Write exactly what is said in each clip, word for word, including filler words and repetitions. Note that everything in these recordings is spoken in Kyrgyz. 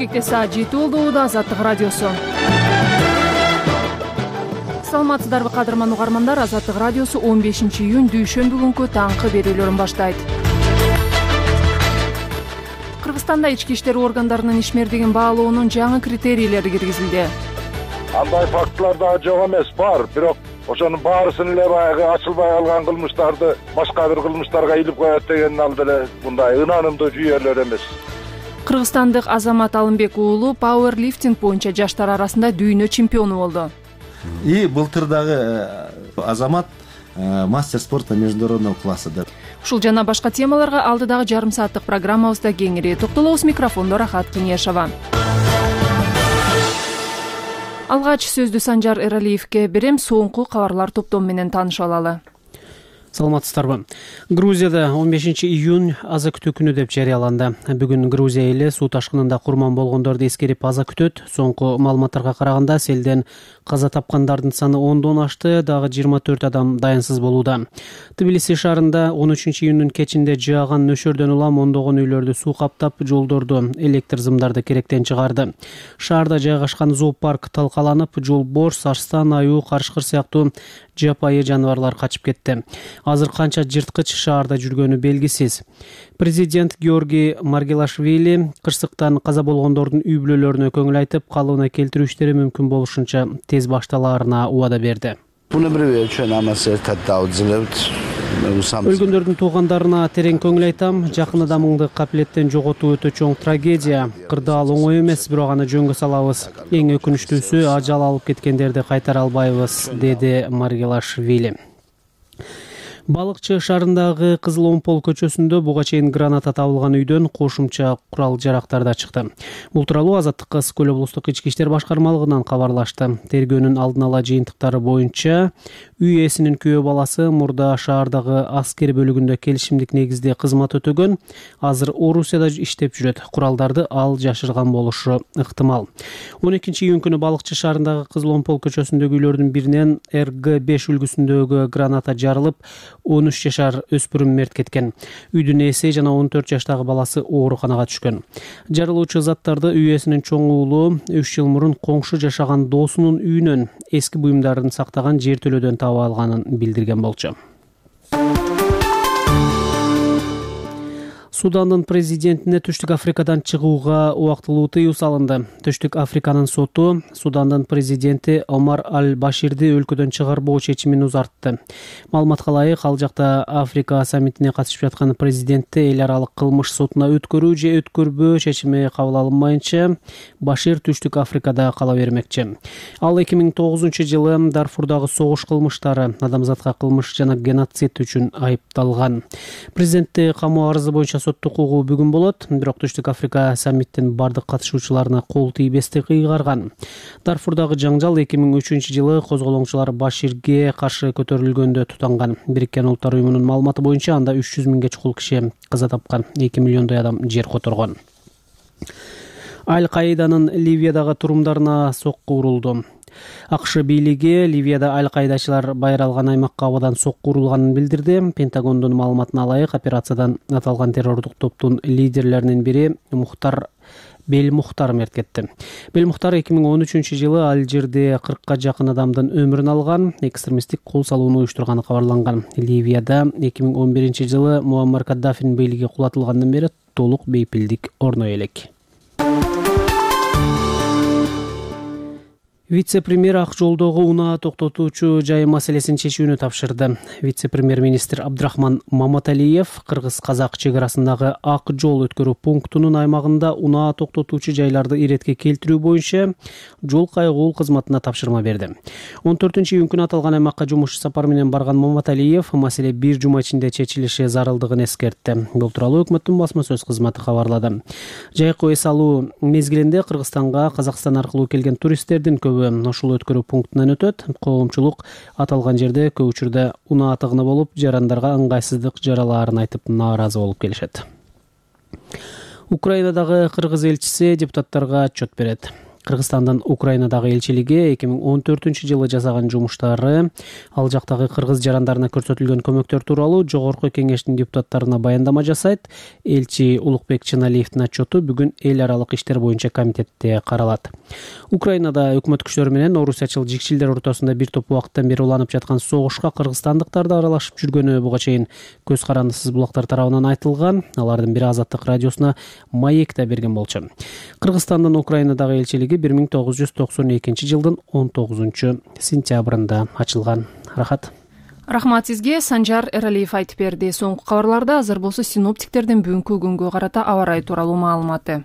Бишкекте саат жети болду. Азаттык радиосу. Саламатсыздарбы кадырман угармандар. Азаттык радиосу он бешинчи июнь дүйшөмбү күнкү таңкы берүүлөрүн баштайт. Кыргызстанда ички иштер органдарынын ишмердигин баалоонун жаңы критерийлери киргизилди. Андай фактылар да жок эмес, бар. Бирок ошонун баарысын эле баягы ачылбай калган кылмыштарды башка бир кылмыштарга илип коет деген алды эле мындай ынанымдуу жүйөлөр эмес. Кыргызстандык Азамат Алымбек уулу пауэрлифтинг боюнча жаштар арасында дүйнө чемпиону болду. И былтырдагы Азамат мастер спорта международного класса. Ушул жана башка темаларга алдыдагы жарым сааттык программабызда кеңири токтолобуз. Микрофондо Рахат Кеңешова. Алгач сөздү Санжар Эралиевке берем. Соңку кабарлар топтому менен таанышып алалы. Саламатсыздарбы. Грузияда он бешинчи июнь аза күтүү күнү деп жарыяланды. Бүгүн Грузия эли суу ташкынында курман болгондорду эскерип аза күтөт. Соңку маалыматтарга караганда селден каза тапкандардын саны ондон ашты, дагы жыйырма төрт адам даянсыз болууда. Тбилиси шаарында он үчүнчү июнүн кечинде жааган нөшөрдөн улам ондогон үйлөрдү суу каптап, жолдорду, электр зымдарды керектен чыгарды. Шаарда жайгашкан зоопарк талкаланып, жолборс, арстан, аюу, карышкыр сыяктуу жапайы жаныбарлар качып кетти. Азыр канча жырткыч шаарда жүргөнү белгисиз. Президент Георгий Маргелашвили кырсыктан каза болгондордун үй бүлөлөрүнө көңүл айтып, калыбына келтирүү иштери мүмкүн болушунча тез башталаарына убада берди. Өлгөндөрдүн туугандарына терең көңүл айтам. Жакын адамыңды капилеттен жоготуу өтө чоң трагедия. Кырдаал оңой эмес, бирок аны жөнгө салабыз. Эң өкүнүчтүүсү ажал алып кеткендерди кайтара албайбыз, деди Маргелашвили. Балыкчы шаарындагы Кызыл Омпол көчөсүндө буга чейин граната табылган үйдөн кошумча курал жарактар да чыкты. Бул тууралуу Азаттыкка Ысык Көл облустук ички иштер башкармалыгынан кабарлашты. Тергөөнүн алдын ала жыйынтыктары боюнча үй ээсинин күйөө баласы мурда шаардагы аскер бөлүгүндө келишимдик негизде кызмат өтөгөн, азыр Орусияда иштеп жүрөт. Куралдарды ал жашырган болушу ыктымал. он экинчи июнь күнү Балыкчы шаарындагы Кызыл Омпол көчөсүндөгү үйлөрдүн биринен эр гэ беш үлгүсүндөгү граната жарылып, он үч жашар өспүрүм мерт кеткен. Үйдүн ээси жана он төрт жаштагы баласы ооруканага түшкөн. Жарылуучу заттарды үй ээсинин чоң уулу үч жыл мурун коңшу жашаган досунун үйүнөн эски буюмдарын сактаган жертөлөдөн таап алганын билдирген болчу. Судандын президентине Түштүк Африкадан чыгууга убактылуу тыюу салынды. Түштүк Африканын соту Судандын президенти Омар Аль-Баширди өлкөдөн чыгарбоо чечимин узартты. Маалыматка ылайык, ал жакта Африка саммитине катышып жаткан президентти эл аралык кылмыш сотуна өткөрүү же өткөрбөө чечими кабыл алынмайынча Башир Түштүк Африкада кала бермекчи. Ал эки миң тогузунчу жылы Дарфурдагы согуш кылмыштары, адамзатка кылмыш жана геноцид үчүн айыпталган. Президентти камоо арызы боюнча соттук угуу бүгүн болот, бирок Түштүк Африка саммиттин бардык катышуучуларына кол тийбестик ыйгарган. Дарфурдагы жаңжал эки миң үчүнчү жылы козголоңчулар Баширге каршы көтөрүлгөндө тутанган. Бириккен Улуттар уюмунун маалыматы боюнча анда үч жүз миңге чукул киши каза тапкан, эки миллиондой адам жер которгон. Аль-Каиданын Ливиядагы турумдарына сокку урулду. АКШ бийлиги Ливияда аль-Каидачылар байыралган аймакка абадан сокку урулганын билдирди. Пентагондун маалыматына ылайык, операциядан аталган террордук топтун лидерлеринин бири Мухтар Белмухтар мерт кетти. Белмухтар эки миң он үчүнчү жылы Алжирде кыркка жакын адамдын өмүрүн алган, экстремисттик кол салууну уюштурганы кабарланган. Ливияда эки миң он биринчи жылы Муаммар Каддафинин бийлиги кулатылгандан бери толук бейпилдик орной элек. Вице-премьер Ак жолдогу унаа токтотуучу жай маселесин чечүүнү тапшырды. Вице-премьер-министр Абдрахман Маматалиев кыргыз-казак чек арасындагы Ак жол өткөрүү пунктунун аймагында унаа токтотуучу жайларды иретке келтирүү боюнча жол кайгуул кызматына тапшырма берди. он төртүнчү июнь күнү аталган аймакка жумуш сапары менен барган Маматалиев маселе бир жума ичинде чечилиши зарылдыгын эскертти. Бул тууралуу өкмөттүн басма сөз кызматы кабарлады. Жайкы эс алуу мезгилинде Кыргызстанга Казакстан аркылуу келген туристтердин көбү ошол өткөрүү пунктунан өтөт. Коомчулук аталган жерде көп учурда унаа тыгыны болуп, жарандарга ыңгайсыздык жаралаарын айтып нааразы болуп келишет. Украинадагы кыргыз элчиси депутаттарга отчет берет. Кыргызстандын Украинадагы элчилиги эки миң он төртүнчү жылы жасаган жумуштары, ал жактагы кыргыз жарандарына көрсөтүлгөн көмөктөр тууралуу Жогорку Кеңештин депутаттарына баяндама жасайт. Элчи Улукбек Чыналиевдин отчету бүгүн эл аралык иштер боюнча комитетте каралат. Украинада өкмөт күчтөрү менен орусиячыл жикчилдер ортосунда бир топ убакыттан бери уланып жаткан согушка кыргызстандыктар да аралашып жүргөнү буга чейин көз карандысыз булактар тарабынан айтылган. Алардын бири Азаттык радиосуна маек да берген болчу. Кыргызстандын Украинадагы элчилиги бир миң тогуз жүз токсон экинчи жылдын он тогузунчу сентябрында ачылган. Рахат. Рахмат сизге. Санжар Эралиев айтып берди. Соңку кабарларда азыр болсо синоптиктердин бүгүнкү күнгө карата аба ырайы тууралуу маалыматы.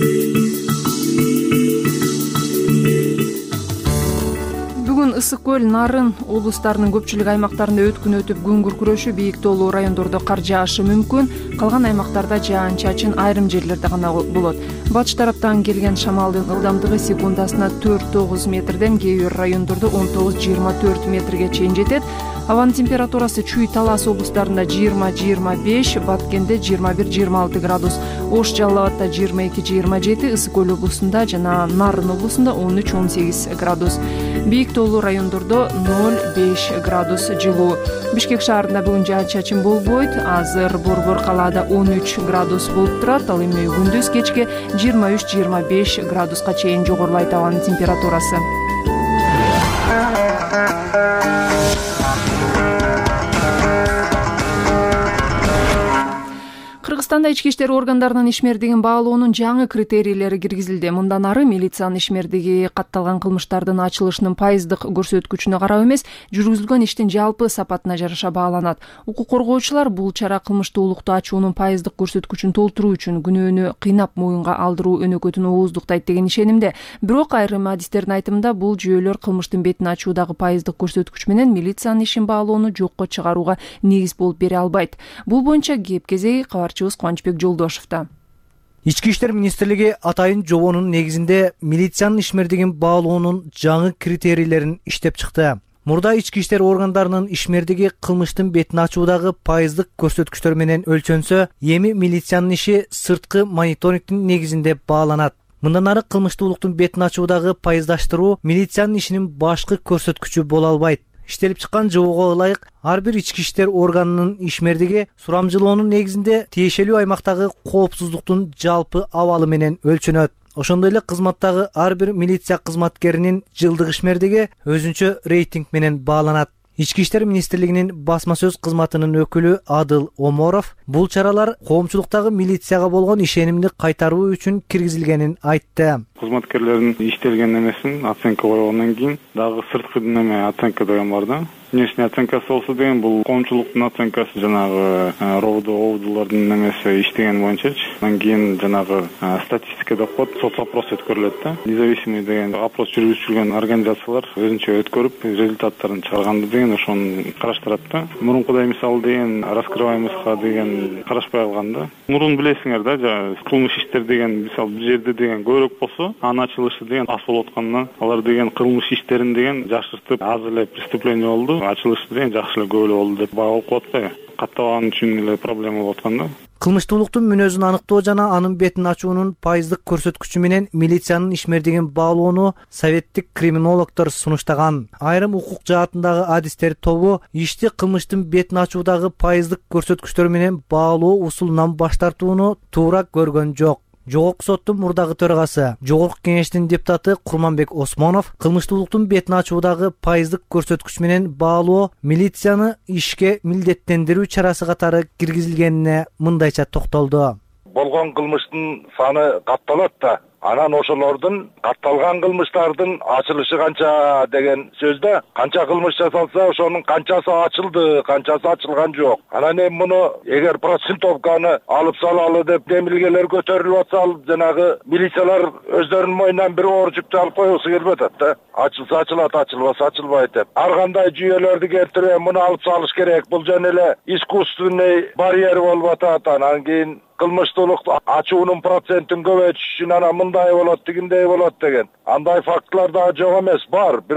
Бүгүн Ысык көл, Нарын облустарынын көпчүлүк аймактарында өткүн өтүп, күн күркүрөшү, бийик тоолуу райондордо кар жаашы мүмкүн. Калган аймактарда жаан-чачын айрым жерлерде гана болот. Батыш тараптан келген шамалдын ылдамдыгы секундасына төрт тогуз метрден, кээ бир райондордо он тогуз жыйырма төрт метрге чейин жетет. Абанын температурасы Чүй, Талас облустарында жыйырма жыйырма беш, Баткенде жыйырма бир жыйырма алты градус, Ош, Жалал Абадта жыйырма эки жыйырма жети, Ысык көл облусунда жана Нарын облусунда он үч он сегиз градус. Бийик тоолуу райондордо ноль беш градус жылуу. Бишкек шаарында бүгүн жаан-чачын болбойт. Азыр Борбор калаада он үч градус болуп турат. Ал эми күндүз кечке жыйырма үч жыйырма беш градуска чейин жогорулайт абанын температурасы. Кыргызстанда ички иштер органдарынын ишмердигин баалоонун жаңы критерийлери киргизилди. Мындан ары милициянын ишмердиги катталган кылмыштардын ачылышынын пайыздык көрсөткүчүнө карап эмес, жүргүзүлгөн иштин жалпы сапатына жараша бааланат. Укук коргоочулар бул чара кылмыштуулукту ачуунун пайыздык көрсөткүчүн толтуруу үчүн күнөөнү кыйнап моюнга алдыруу өнөкөтүн ооздуктайт деген ишенимде. Бирок айрым адистердин айтымында бул жүйөлөр кылмыштын бетин ачуудагы пайыздык көрсөткүч менен милициянын ишин баалоону жокко чыгарууга негиз болуп бере албайт. Бул боюнча кеп кезеги кабарчыбыз Кубанычбек Жолдошевда. Ички иштер министрлиги атайын жобонун негизинде милициянын ишмердигин баалоонун жаңы критерийлерин иштеп чыкты. Мурда ички иштер органдарынын ишмердиги кылмыштын бетин ачуудагы пайыздык көрсөткүчтөр менен өлчөнсө, эми милициянын иши сырткы мониторингдин негизинде бааланат. Мындан ары кылмыштуулуктун бетин ачуудагы пайыздаштыруу милициянын ишинин башкы көрсөткүчү боло албайт. Иштелип чыккан жобого ылайык ар бир ички иштер органынын ишмердиги сурамжылоонун негизинде тиешелүү аймактагы коопсуздуктун жалпы абалы менен өлчөнөт. Ошондой эле кызматтагы ар бир милиция кызматкеринин жылдык ишмердиги өзүнчө рейтинг менен бааланат. Ички иштер министрлигинин басма сөз кызматынын өкүлү Адыл Оморов бул чаралар коомчулуктагы милицияга болгон ишенимди кайтаруу үчүн киргизилгенин айтты. Кызматкерлердин иштелген эмесин оценка койгондон кийин дагы сырткы неме оценка деген бар да. Внешний оценкасы болсо деген бул коомчулуктун оценкасы жанагы ровдо овдулардын немеси иштеген боюнчачы. Андан кийин жанагы статистика деп коет, соцопрос өткөрүлөт да. Независимый деген опрос жүргүзүлгөн организациялар өзүнчө өткөрүп результаттарын чыгарганды деген ошону караштырат да. Мурункудай мисалы деген раскрываемостька деген карашпай калган да. Мурун билесиңер да, кылмыш иштер деген мисалы бир жерде деген көбүрөөк болсо, анын ачылышы деген аз болуп аткандан алар деген кылмыш иштерин деген жакшыртып, аз эле преступление болду, ачылышы деген жакшы эле көп эле болду деп баа коет да. Каттабаган үчүн эле проблема болуп аткан да. Кылмыштуулуктун мүнөзүн аныктоо жана анын бетин ачуунун пайыздык көрсөткүчү менен милициянын ишмердигин баалоону советтик криминологдор сунуштаган. Айрым укук жаатындагы адистер тобу ишти кылмыштын бетин ачуудагы пайыздык көрсөткүчтөр менен баалоо усулунан баш тартууну туура көргөн жок. Жогорку соттун мурдагы төрагасы, Жогорку Кеңештин депутаты Курманбек Осмонов кылмыштуулуктун бетин ачуудагы пайыздык көрсөткүч менен баалоо милицияны ишке милдеттендирүү чарасы катары киргизилгенине мындайча токтолду. Болгон кылмыштын саны катталат да. Анан ошолордун катталган кылмыштардын ачылышы канча деген сөздө, канча кылмыш жасалса, ошонун канчасы ачылды, канчасы ачылган жок. Анан эми муну эгер процентовканы алып салалы деп демилгелер көтөрүлүп атса, жанагы милициялар өздөрүнүн мойнунан бир оор жүктү алып койгусу келбей атат да. Ачылса ачылат, ачылбаса ачылбайт деп. Ар кандай жүйөлөрдү келтирип, муну алып салыш керек. Бул жөн эле искусственный барьер болуп атат. Анан кийин кылмыштуулук ачуунун процентин көбөйтүш үчүн анан мындай болот, тигиндей болот деген. Андай фактылар да жок эмес, бар. Бирок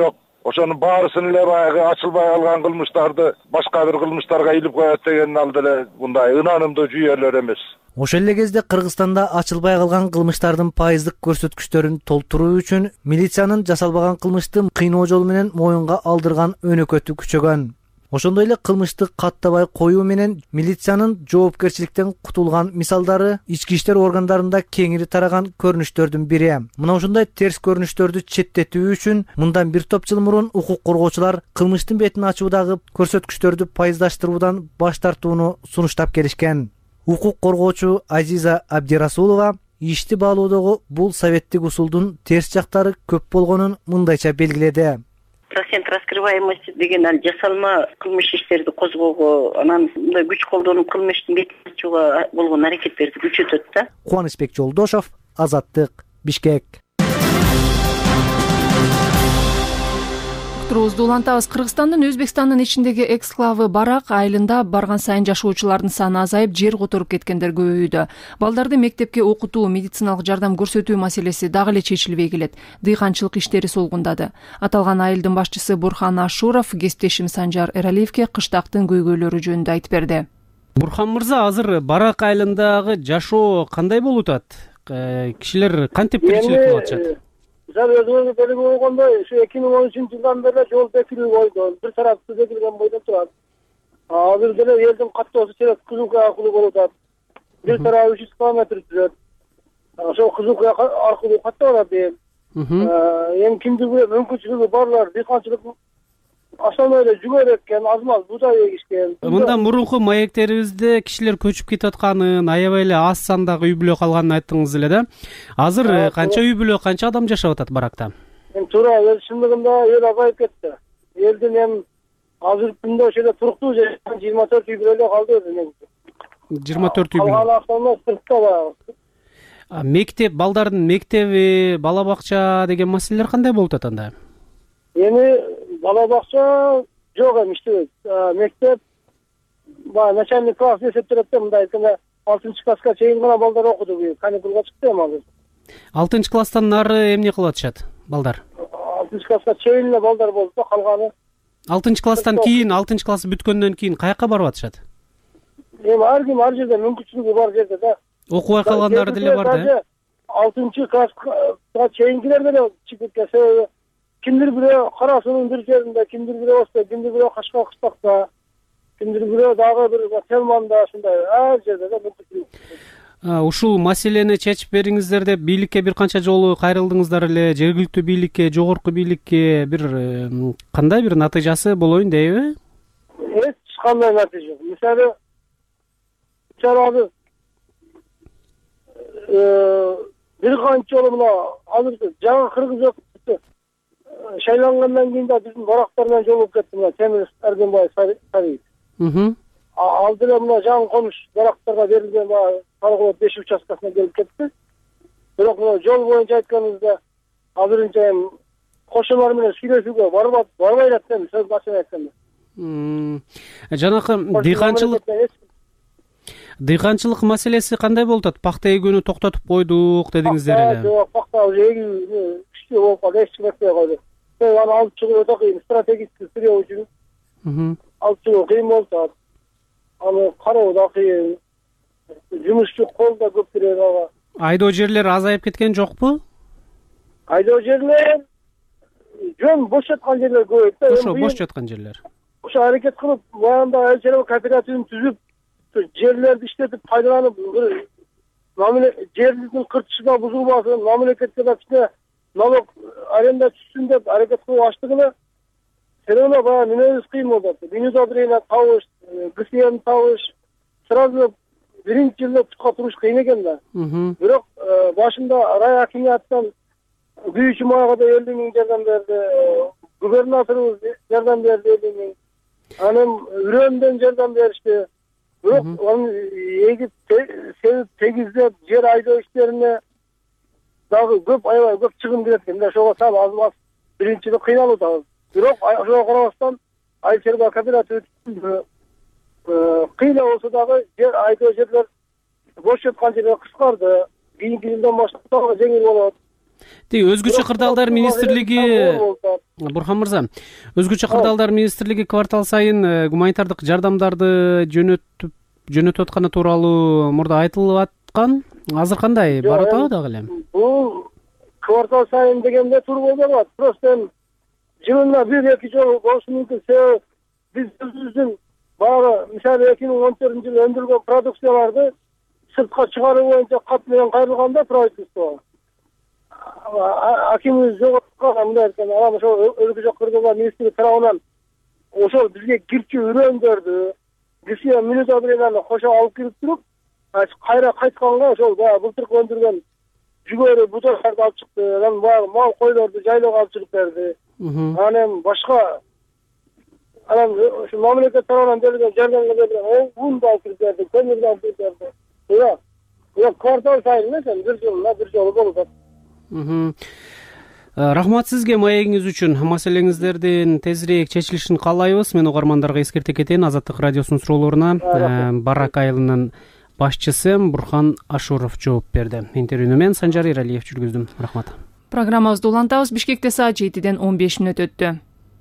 ошонун баарысын эле баягы ачылбай калган кылмыштарды башка бир кылмыштарга илип коет деген ал деле мындай ынанымдуу жүйөлөр эмес. Ошол эле кезде Кыргызстанда ачылбай калган кылмыштардын пайыздык көрсөткүчтөрүн толтуруу үчүн милициянын жасалбаган кылмышты кыйноо жол менен моюнга алдырган өнөкөтү күчөгөн. Ошондой эле кылмышты каттабай коюу менен милициянын жоопкерчиликтен кутулган мисалдары ички иштер органдарында кеңири тараган көрүнүштөрдүн бири. Мына ошондой терс көрүнүштөрдү четтетүү үчүн мындан бир топ жыл мурун укук коргоочулар кылмыштын бетин ачуудагы көрсөткүчтөрдү пайыздаштыруудан баш тартууну сунуштап келишкен. Укук коргоочу Азиза Абдирасулова ишти баалоодогу бул советтик усулдун терс жактары көп болгонун мындайча белгиледи. Процент раскрываемости деген ал жасалма кылмыш иштерди козгоого, анан мындай күч колдонуп кылмыштын бетин ачууга болгон аракеттерди күчөтөт да. Кубанычбек Жолдошов, Азаттык, Бишкек. Уктуруубузду улантабыз. Кыргызстандын Өзбекстандын ичиндеги эксклавы Барак айылында барган сайын жашоочулардын саны азайып, жер которуп кеткендер көбөйүүдө. Балдарды мектепке окутуу, медициналык жардам көрсөтүү маселеси дагы эле чечилбей келет. Дыйканчылык иштери солгундады. Аталган айылдын башчысы Бурхан Ашуров кесиптешим Санжар Эралиевке кыштактын көйгөйлөрү жөнүндө айтып берди. Бурхан мырза, азыр Барак айылындагы жашоо кандай болуп атат? Кишилер кантип тиричилик кылып атышат? Жар өзүңүз белгилеп койгондой, ушу эки миң он үчүнчү жылдан бери жол бекилүү бойдон, бир тарапты бекилген бойдон турат. Азыр деле элдин каттоосу чек Кызылкой аркылуу болуп атат. Бир тарабы үч жүз километр жүрөт. Ошол Кызылкой аркылуу каттап атат дейм. Эми кимдир бир мүмкүнчүлүгү барлар дыйканчылык ашамай эле жүгөр эккен, азмаз буудай эгишкен. Мындан мурунку маектерибизде кишилер көчүп кетип атканын, аябай эле аз сандагы үй бүлө калганын айттыңыз эле да. Азыр канча үй бүлө, канча адам жашап атат Баракта? Эми туура, эл чындыгында эл азайып кетти. Элдин эми азыркы күндө ошол эле туруктуу жашаган жыйырма төрт үй бүлө эле калды өзүнүн. жыйырма төрт үй бүлө. Калган автоунаа сыртта баягы. Мектеп, балдардын мектеби, бала бакча деген маселелер кандай болуп атат анда? Эми бала бакча жок эми иштебейт. Мектеп баягы начальник класс эсептелет да, мындай айтканда алтынчы класска чейин гана балдар окуду, каникулга чыкты эми азыр. алтынчы класстан нары эмне кылып атышат балдар? алтынчы класска чейин эле балдар болду да, калганы. алтынчы класстан кийин, алтынчы класс бүткөндөн кийин каяка барып атышат? Эми ар ким ар жерде мүмкүнчүлүгү бар жерде да. Окубай калгандары деле бар да. алтынчы класска чейинкилер деле чыгып кетсе, кимдир бирөө Кара суунун бир жеринде, кимдир бирөө Оста, кимдир бирөө Кашкар кыштакта, кимдир бирөө дагы бир Телманда, ушундай ар жерде да мүмкүнчүлүк. Ушул маселени чечип бериңиздер деп бийликке бир канча жолу кайрылдыңыздар эле, жергиликтүү бийликке, жогорку бийликке бир кандай бир натыйжасы болоюн дейби? Эч кандай натыйжа жок. Мисалы, чарабы бир канча жолу мына азыр жаңы кыргыз өкмөтү шайлангандан кийин да биздин барактар менен жолугуп кетти, мына Темир Эргенбаев Сарыев. Ал деле мына жаңы конуш барактарга берилген Тарыгулат беш участкасына келип кетти. Бирок мына жол боюнча айтканыбызда азырынча эми кошолор менен сүйлөшүүгө барбай барбай жатат, сөз башын айтканда. Жанакы дыйканчылык Дыйканчылык маселеси кандай болуп атат? Пакта эгүүнү токтотуп койдук дедиңиздер эле. Жок, пакта эгүү күчтүү болуп калды, эч ким этпей койду. Аны алып чыгуу өтө кыйын, стратегический сырьё үчүн. Алып чыгуу кыйын болуп атат. Аны кароо да кыйын. Жумушчу кол да көп керек ага. Айдоо жерлер азайып кеткен жокпу? Айдоо жерлер жөн бош жаткан жерлер көп. Ошо бош жаткан жерлер. Ошо аракет кылып, баягында эл чарба кооперативин түзүп, жерлерди иштетип пайдаланып, жердин кыртышына бузулбасын, мамлекетке да кичине налог аренда түшсүн деп аракет кылып аштык эле. Серена баягы немебиз кыйын болуп атат. Минудобрение табыш, ГСМ табыш, сразу биринчи жылда тутка туруш кыйын экен да. Бирок башында рай акимияттан күйүүчү мага да элүү миң жардам берди, губернаторубуз жардам берди элүү миң. Анан үрөндөн жардам беришти. Бирок аны эгип тегиздеп жер айдоо иштерине дагы көп аябай көп чыгым кирет экен да. Ошого сап аз-аз биринчиде кыйналып атабыз. Бирок ошого карабастан айыл чарба кооперативи кыйла болсо дагы жер айдоо жерлер бош жаткан жерлер кыскарды. Кийинки жылдан баштап дагы жеңил болот. тиги өзгөчө кырдаалдар министрлиги Бурхан мырза, өзгөчө кырдаалдар министрлиги квартал сайын гуманитардык жардамдарды жөнөтүп жөнөтүп атканы тууралуу мурда айтылып аткан. Азыр кандай барып атабы дагы эле? Бул квартал сайын дегенде турбой болот. Просто жылына бир эки жолу болушу мүмкүн. Себеби биз өзүбүздүн баягы мисалы эки миң он төртүнчү жылы өндүрүлгөн продукцияларды сыртка чыгаруу боюнча кат менен кайрылганда правительство акимибиз жоготкан мындай экен, анан ошол өзгөчө кырдаалдар министрлиги тарабынан ошол бизге кирчи үрөндөрдү киши минут абренаны кошо алып кирип туруп, кайра кайтканга ошол баягы былтыркы өндүргөн жүгөрү бутактарды алып чыкты, анан баягы мал койлорду жайлоого алып чыгып берди. Анан башка анан ошо мамлекет тарабынан берилген жардамга берилген унду алып кирип берди, көмүрдү алып кирип берди. Ыя, ыя квартал сайын эмес, бир жылына бир жолу болуп атат. Рахмат сизге маегиңиз үчүн. Маселеңиздердин тезирээк чечилишин каалайбыз. Мен угармандарга эскерте кетейин. Азаттык радиосунун суроолоруна Барак айылынын башчысы Бурхан Ашуров жооп берди. Интервьюну мен Санжар Иралиев жүргүздүм. Рахмат. Программабызды улантабыз. Бишкекте саат жетиден он беш мүнөт өттү.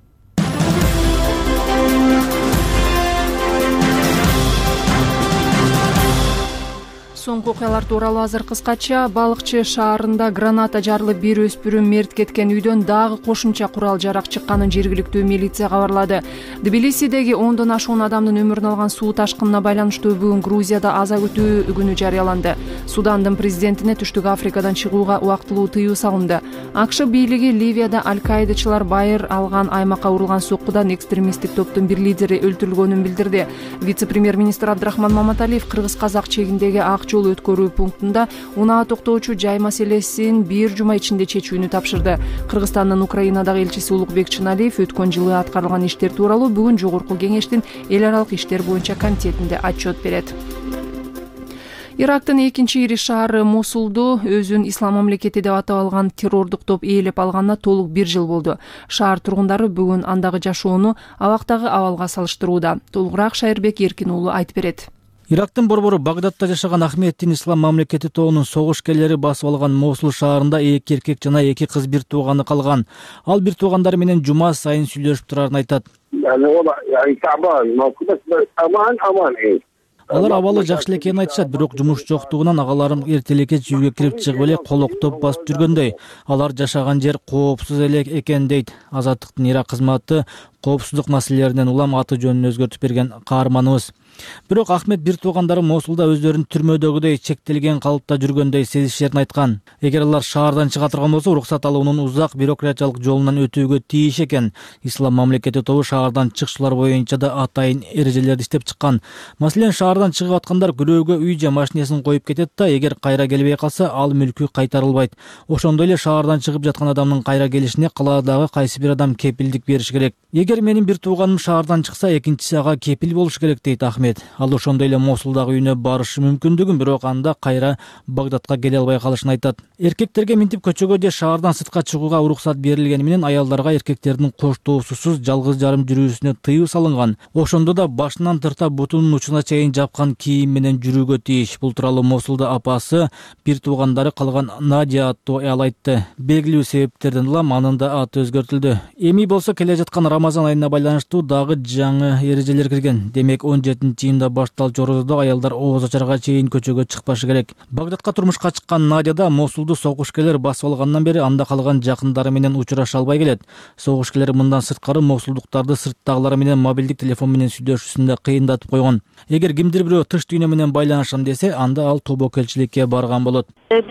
Соңку окуялар тууралуу азыр кыскача. Балыкчы шаарында граната жарылып бир өспүрүм мерт кеткен үйдөн дагы кошумча курал жарак чыкканын жергиликтүү милиция кабарлады. Тбилисидеги ондон ашуун адамдын өмүрүн алган суу ташкынына байланыштуу бүгүн Грузияда аза күтүү күнү жарыяланды. Судандын президентине Түштүк Африкадан чыгууга убактылуу тыюу салынды. АКШ бийлиги Ливияда аль-Каидачылар байыр алган аймакка урулган соккудан экстремисттик топтун бир лидери өлтүрүлгөнүн билдирди. Вице-премьер-министр Абдрахман Маматалиев Кыргыз-Казак чегиндеги ак жол өткөрүү пунктунда унаа токтоочу жай маселесин бир жума ичинде чечүүнү тапшырды. Кыргызстандын Украинадагы элчиси Улукбек Чыналиев өткөн жылы аткарылган иштер тууралуу бүгүн Жогорку Кеңештин эл аралык иштер боюнча комитетинде отчет берет. Ирактын экинчи ири шаары Мосулду өзүн ислам мамлекети деп атап алган террордук топ ээлеп алганына толук бир жыл болду. Шаар тургундары бүгүн андагы жашоону абактагы абалга салыштырууда. Толугураак Шайырбек Эркин уулу айтып берет. Ирактын борбору Багдадта жашаган Ахмеддин ислам мамлекети тобунун согушкерлери басып алган Мосул шаарында эки эркек жана эки кыз бир тууганы калган. Ал бир туугандары менен жума сайын сүйлөшүп турарын айтат. Алар абалы жакшы эле экенин айтышат, бирок жумуш жоктугунан агаларым эртелекке үйгө кирип чыгып эле колоктоп басып жүргөндөй. Алар жашаган жер коопсуз эле экен дейт. Азаттыктын Ирак кызматы коопсуздук маселелеринен улам аты жөнүн өзгөртүп берген каарманыбыз. Бирок Ахмед бир туугандары Мосулда өздөрүн түрмөдөгүдөй чектелген калыпта жүргөндөй сезишерин айткан. Эгер алар шаардан чыга турган болсо, уруксат алуунун узак бюрократиялык жолунан өтүүгө тийиш экен. Ислам мамлекети тобу шаардан чыгышуулар боюнча да атайын эрежелерди иштеп чыккан. Маселен, шаардан чыгып аткандар күрөөгө үй же машинесин коюп кетет да, эгер кайра келбей калса, ал мүлкү кайтарылбайт. Ошондой эле шаардан чыгып жаткан адамдын кайра келишине калаадагы кайсы бир адам кепилдик бериш керек. Эгер менин бир тууганым шаардан чыкса, экинчиси ага кепил болуш керек дейт Ахмед. Ал ошондой эле Мосулдагы үйүнө барышы мүмкүндүгүн, бирок анда кайра Багдадка келе албай калышын айтат. Эркектерге минтип көчөгө же шаардан сыртка чыгууга уруксат берилгени менен аялдарга эркектердин коштоосусуз жалгыз жарым жүрүүсүнө тыюу салынган. Ошондо да башынан тарта бутунун учуна чейин жапкан кийим менен жүрүүгө тийиш. Бул тууралуу Мосулда апасы бир туугандары калган Надя аттуу аял айтты. Белгилүү себептерден улам анын да аты өзгөртүлдү. Эми болсо келе жаткан Рамазан айына байланыштуу дагы жаңы эрежелер кирген. Демек он жетинчи июнда башталчу орозодо аялдар ооз ачарга чейин көчөгө чыкпашы керек. Багдадка турмушка чыккан Надя да Мосулду согушкерлер басып алгандан бери анда калган жакындары менен учураша албай келет. Согушкерлер мындан сырткары Мосулдуктарды сырттагылар менен мобилдик телефон менен сүйлөшүүсүндө кыйындатып койгон. Эгер кимдир бирөө тыш дүйнө менен байланышам десе, анда ал тобокелчиликке барган болот.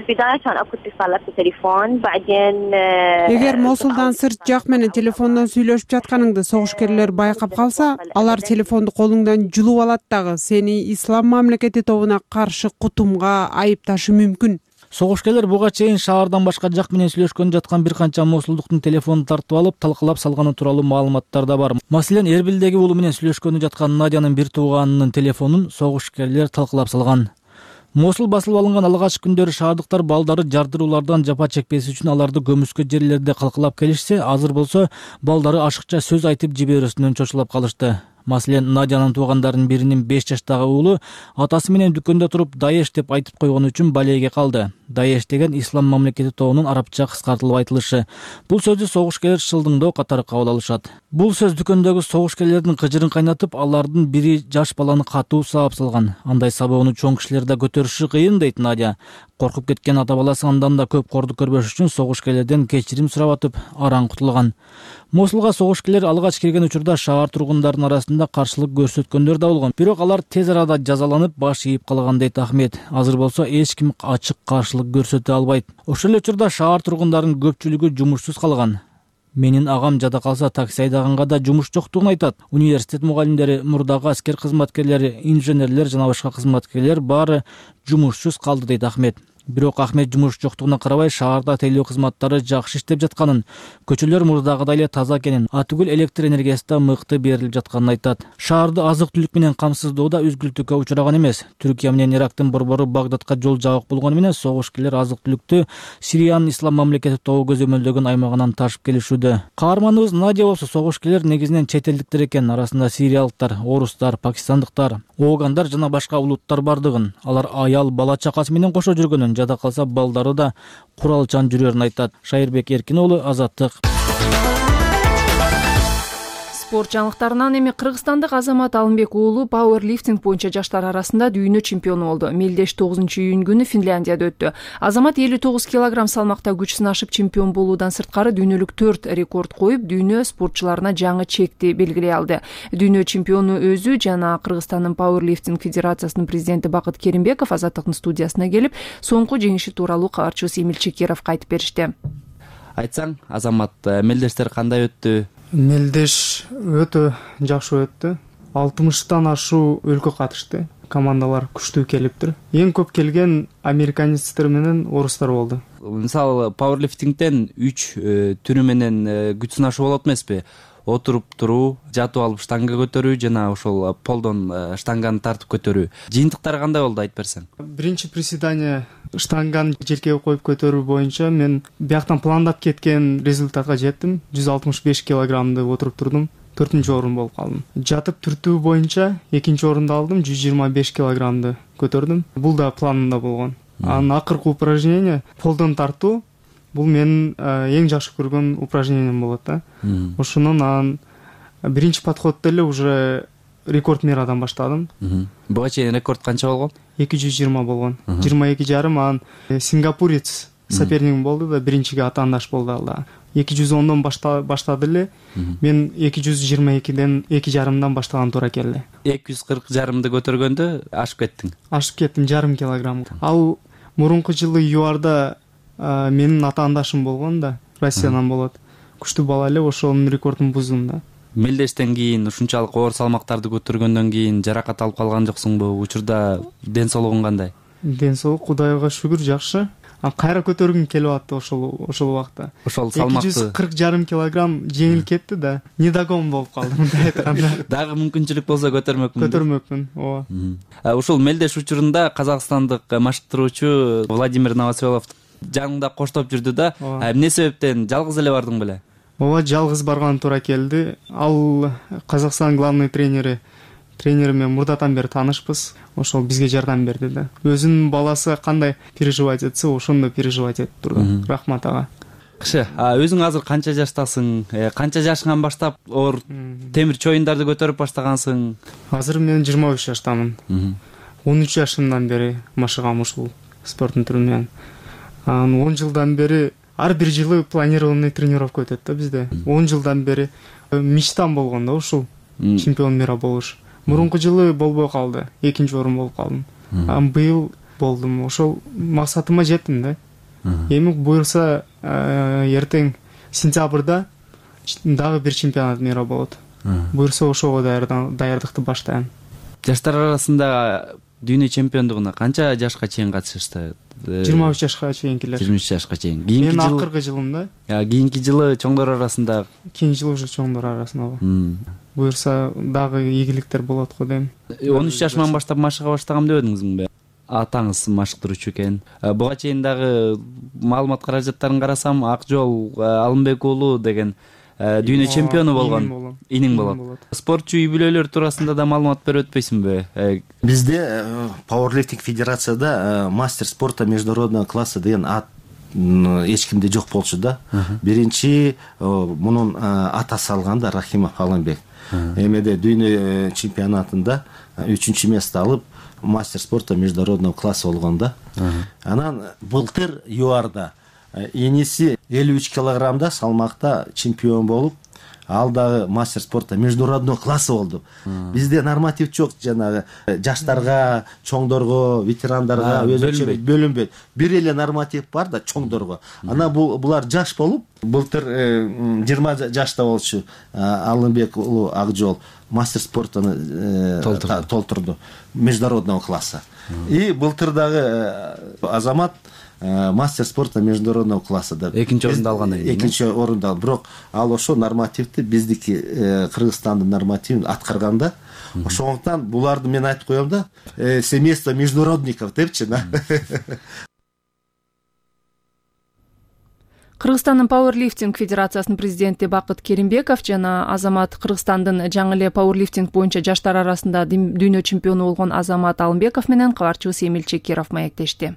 Эгер Мосулдан сырт жак менен телефондон сүйлөшүп жатканыңды согушкерлер байкап калса, алар телефонду колуңдан жулуп алат дагы сени ислам мамлекети тобуна каршы кутумга айыпташы мүмкүн. Согушкерлер буга чейин шаардан башка жак менен сүйлөшкөн жаткан бир канча Мосулдуктун телефонун тартып алып, талкалап салганы тууралуу маалыматтар да бар. Маселен, Эрбилдеги уулу менен сүйлөшкөнү жаткан Надянын бир тууганынын телефонун согушкерлер талкалап салган. Мосул басылып алынган алгачкы күндөрү шаардыктар балдары жардыруулардан жапа чекпеси үчүн аларды көмүскө жерлерде калкалап келишсе, азыр болсо балдары ашыкча сөз айтып жиберүүсүнөн чочулап калышты. Маселен, Надянын туугандарынын биринин беш жаштагы уулу атасы менен дүкөндө туруп Даеш деп айтып койгон үчүн балейге калды. Даеш деген ислам мамлекети тобунун арабча кыскартылып айтылышы. Бул сөздү согушкерлер шылдыңдоо катары кабыл алышат. Бул сөз дүкөндөгү согушкерлердин кыжырын кайнатып, алардын бири жаш баланы катуу сабап салган. Андай сабоону чоң кишилер да көтөрүшү кыйын дейт Надя. Коркуп кеткен ата баласы андан да көп корду көрбөш үчүн согушкерлерден кечирим сурап атып, араң кутулган. Мосулга согушкерлер алгач кирген учурда шаар тургундарынын арасында каршылык көрсөткөндөр да болгон. Бирок алар тез арада жазаланып, баш ийип калган дейт Ахмет. Азыр болсо эч ким ачык каршылык көрсөтө албайт. Ошол эле учурда шаар тургундарынын көпчүлүгү жумушсуз калган. Менин агам жада калса такси айдаганга да жумуш жоктугун айтат. Университет мугалимдери, мурдагы аскер кызматкерлери, инженерлер жана башка кызматкерлер баары жумушсуз калды дейт Ахмет. Бирок Ахмет жумуш жоктугуна карабай шаарда тейлөө кызматтары жакшы иштеп жатканын, көчөлөр мурдагыдай эле таза экенин, атүгүл электр энергиясы да мыкты берилип жатканын айтат. Шаарды азык-түлүк менен камсыздоодо үзгүлтүккө учураган эмес. Түркия менен Ирактын борбору Багдадка жол жабык болгону менен согушкерлер азык-түлүктү Сириянын ислам мамлекети тобу көзөмөлдөгөн аймагынан ташып келишүүдө. Каарманыбыз Надя болсо согушкерлер негизинен чет элдиктер экен, арасында сириялыктар, орустар, пакистандыктар, огандар жана башка улуттар бардыгын, алар аял бала чакасы менен кошо жүргөнүн, жада калса балдары да куралчан жүрөрүн айтат. Шайырбек Эркин уулу, Азаттык. Спорт жаңылыктарынан эми кыргызстандык Азамат Алымбек уулу пауэрлифтинг боюнча жаштар арасында дүйнө чемпиону болду. Мелдеш тогузунчу июнь күнү Финляндияда өттү. Азамат элүү тогуз килограмм салмакта күч сынашып чемпион болуудан сырткары дүйнөлүк төрт рекорд коюп, дүйнө спортчуларына жаңы чекти белгилей алды. Дүйнө чемпиону өзү жана Кыргызстандын пауэрлифтинг федерациясынын президенти Бакыт Керимбеков Азаттыктын студиясына келип, соңку жеңиши тууралуу кабарчыбыз Эмил Чекеровго айтып беришти. Айтсаң, Азамат, мелдештер кандай өттү? Мелдеш өтө жакшы өттү. алтымыштан ашуу өлкө катышты. Командалар күчтүү келиптир. Эң көп келген американецтер менен орустар болду. Мисалы, пауэрлифтингден үч түрү менен күч сынашуу болот эмеспи? Отуруп туруу, жатып алып штанга көтөрүү жана ошол полдон штанганы тартып көтөрүү. Жыйынтыктары кандай болду, айтып берсең? Биринчи приседание штанганы желкеге коюп көтөрүү боюнча мен бияктан пландап кеткен результатка жеттим. жүз алтымыш беш килограммды отуруп турдум. төртүнчү орун болуп калдым. Жатып түртүү боюнча экинчи орунду алдым, жүз жыйырма беш килограммды көтөрдүм. Бул да планымда болгон. Анын акыркы упражнение полдон тартуу. Бул менин эң жакшы көргөн упражнением болот да. Ошонун анан биринчи подходдо эле уже рекорд мерадан баштадым. Буга чейин рекорд канча болгон? эки жүз жыйырма болгон. жыйырма эки жарым, анан сингапурец сопернигим болду да, биринчиге атаандаш болду ал да. эки жүз ондон баштады эле. Мен эки жүз жыйырма экиден эки жарымдан баштаган туура келди. эки жүз кырк жарымды көтөргөндө ашып кеттиң. Ашып кеттим жарым килограмм. Ал мурунку жылы ЮАРда менин атаандашым болгон да, Россиядан болот. Күчтүү бала эле, ошонун рекордун буздум да. Мелдештен кийин, ушунчалык оор салмактарды көтөргөндөн кийин жаракат алып калган жоксуңбу? Учурда ден соолугуң кандай? Ден соолук Кудайга шүгүр жакшы. Кайра көтөргүм келип атты ошол ошол убакта. Ошол салмакты эки жүз кырк жарым килограмм жеңил кетти да, недогон болуп калдым мындай айтканда. Дагы мүмкүнчүлүк болсо көтөрмөкмүн. Көтөрмөкмүн, ооба. Ушул мелдеш учурунда казакстандык машыктыруучу Владимир Новоселов жаныңда коштоп жүрдү да. Эмне себептен жалгыз эле бардың беле? Ооба, жалгыз барган туура келди. Ал Казакстан главный тренери, тренериме мурдатан бери таанышпыз. Ошол бизге жардам берди да. Өзүнүн баласы кандай переживать этсе, ошондой переживать этип турду. Рахмат ага. Кышы, өзүң азыр канча жаштасың? Канча жашыңан баштап оор темир чоюндарды көтөрүп баштагансың? Азыр мен жыйырма үч жаштамын. он үч жашымдан бери машыгам ушул спорттун түрү менен. он жылдан бери ар бир жылы планированный тренировка өтөт да бизде. он жылдан бери мечтам болгон да ушул чемпион мира болуш. Мурунку жылы болбой калды, экинчи орун болуп калдым. Анан быйыл болдум. Ошол максатыма жеттим да. Эми буюрса эртең сентябрда дагы бир чемпионат мира болот. Буюрса ошого даярдыкты баштайм. Жаштар арасында дүйнө чемпиондугуна канча жашка чейин катышышты? жыйырма үч жашка чейин келет. жыйырма үч жашка чейин. Мен акыркы жылымда. Кийинки жылы чоңдор арасында. Кийинки жылы уже чоңдор арасында. Буюрса дагы ийгиликтер болот го дейм. он үч жашыман баштап машыга баштагам дебедиңизби? Атаңыз машыктыруучу экен. Буга чейин дагы маалымат каражаттарын карасам, Ак жол Алымбек уулу деген дүйнө чемпиону болгон иниң болот. Спортчу үй бүлөлөр туурасында да маалымат берип өтпөйсүңбү? Бизде Powerlifting федерацияда мастер спорта международного класса деген ат эч кимде жок болчу да. Биринчи мунун атасы алган да, Рахимов Аланбек. Эмеде дүйнө чемпионатында үчүнчү место алып, мастер спорта международного класса болгон да. Анан былтыр ЮАРда эниси элүү үч килограммда салмакта чемпион болуп, ал дагы мастер спорта международного класса болду. Бизде норматив жок, жанагы жаштарга, чоңдорго, ветерандарга өзүнчө бөлүнбөйт. Бир эле норматив бар да чоңдорго. Ана булар жаш болуп, былтыр жыйырма жашта болчу Алымбек уулу Акжол мастер спортаны толтурду международного класса. И былтыр дагы Азамат мастер спорта международного класса да экинчи орунду алган. Экинчи орунду алды. Бирок ал ошо нормативди биздики Кыргызстандын нормативин аткарганда, ошондуктан буларды мен айтып коем да, семейство международников депчи. Кыргызстандын Powerlifting федерациясынын президенти Бакыт Керимбеков жана Азамат Кыргызстандын жаңы эле Powerlifting боюнча жаштар арасында дүйнө чемпиону болгон Азамат Алымбеков менен кабарчыбыз Эмил Чекиров маектешти.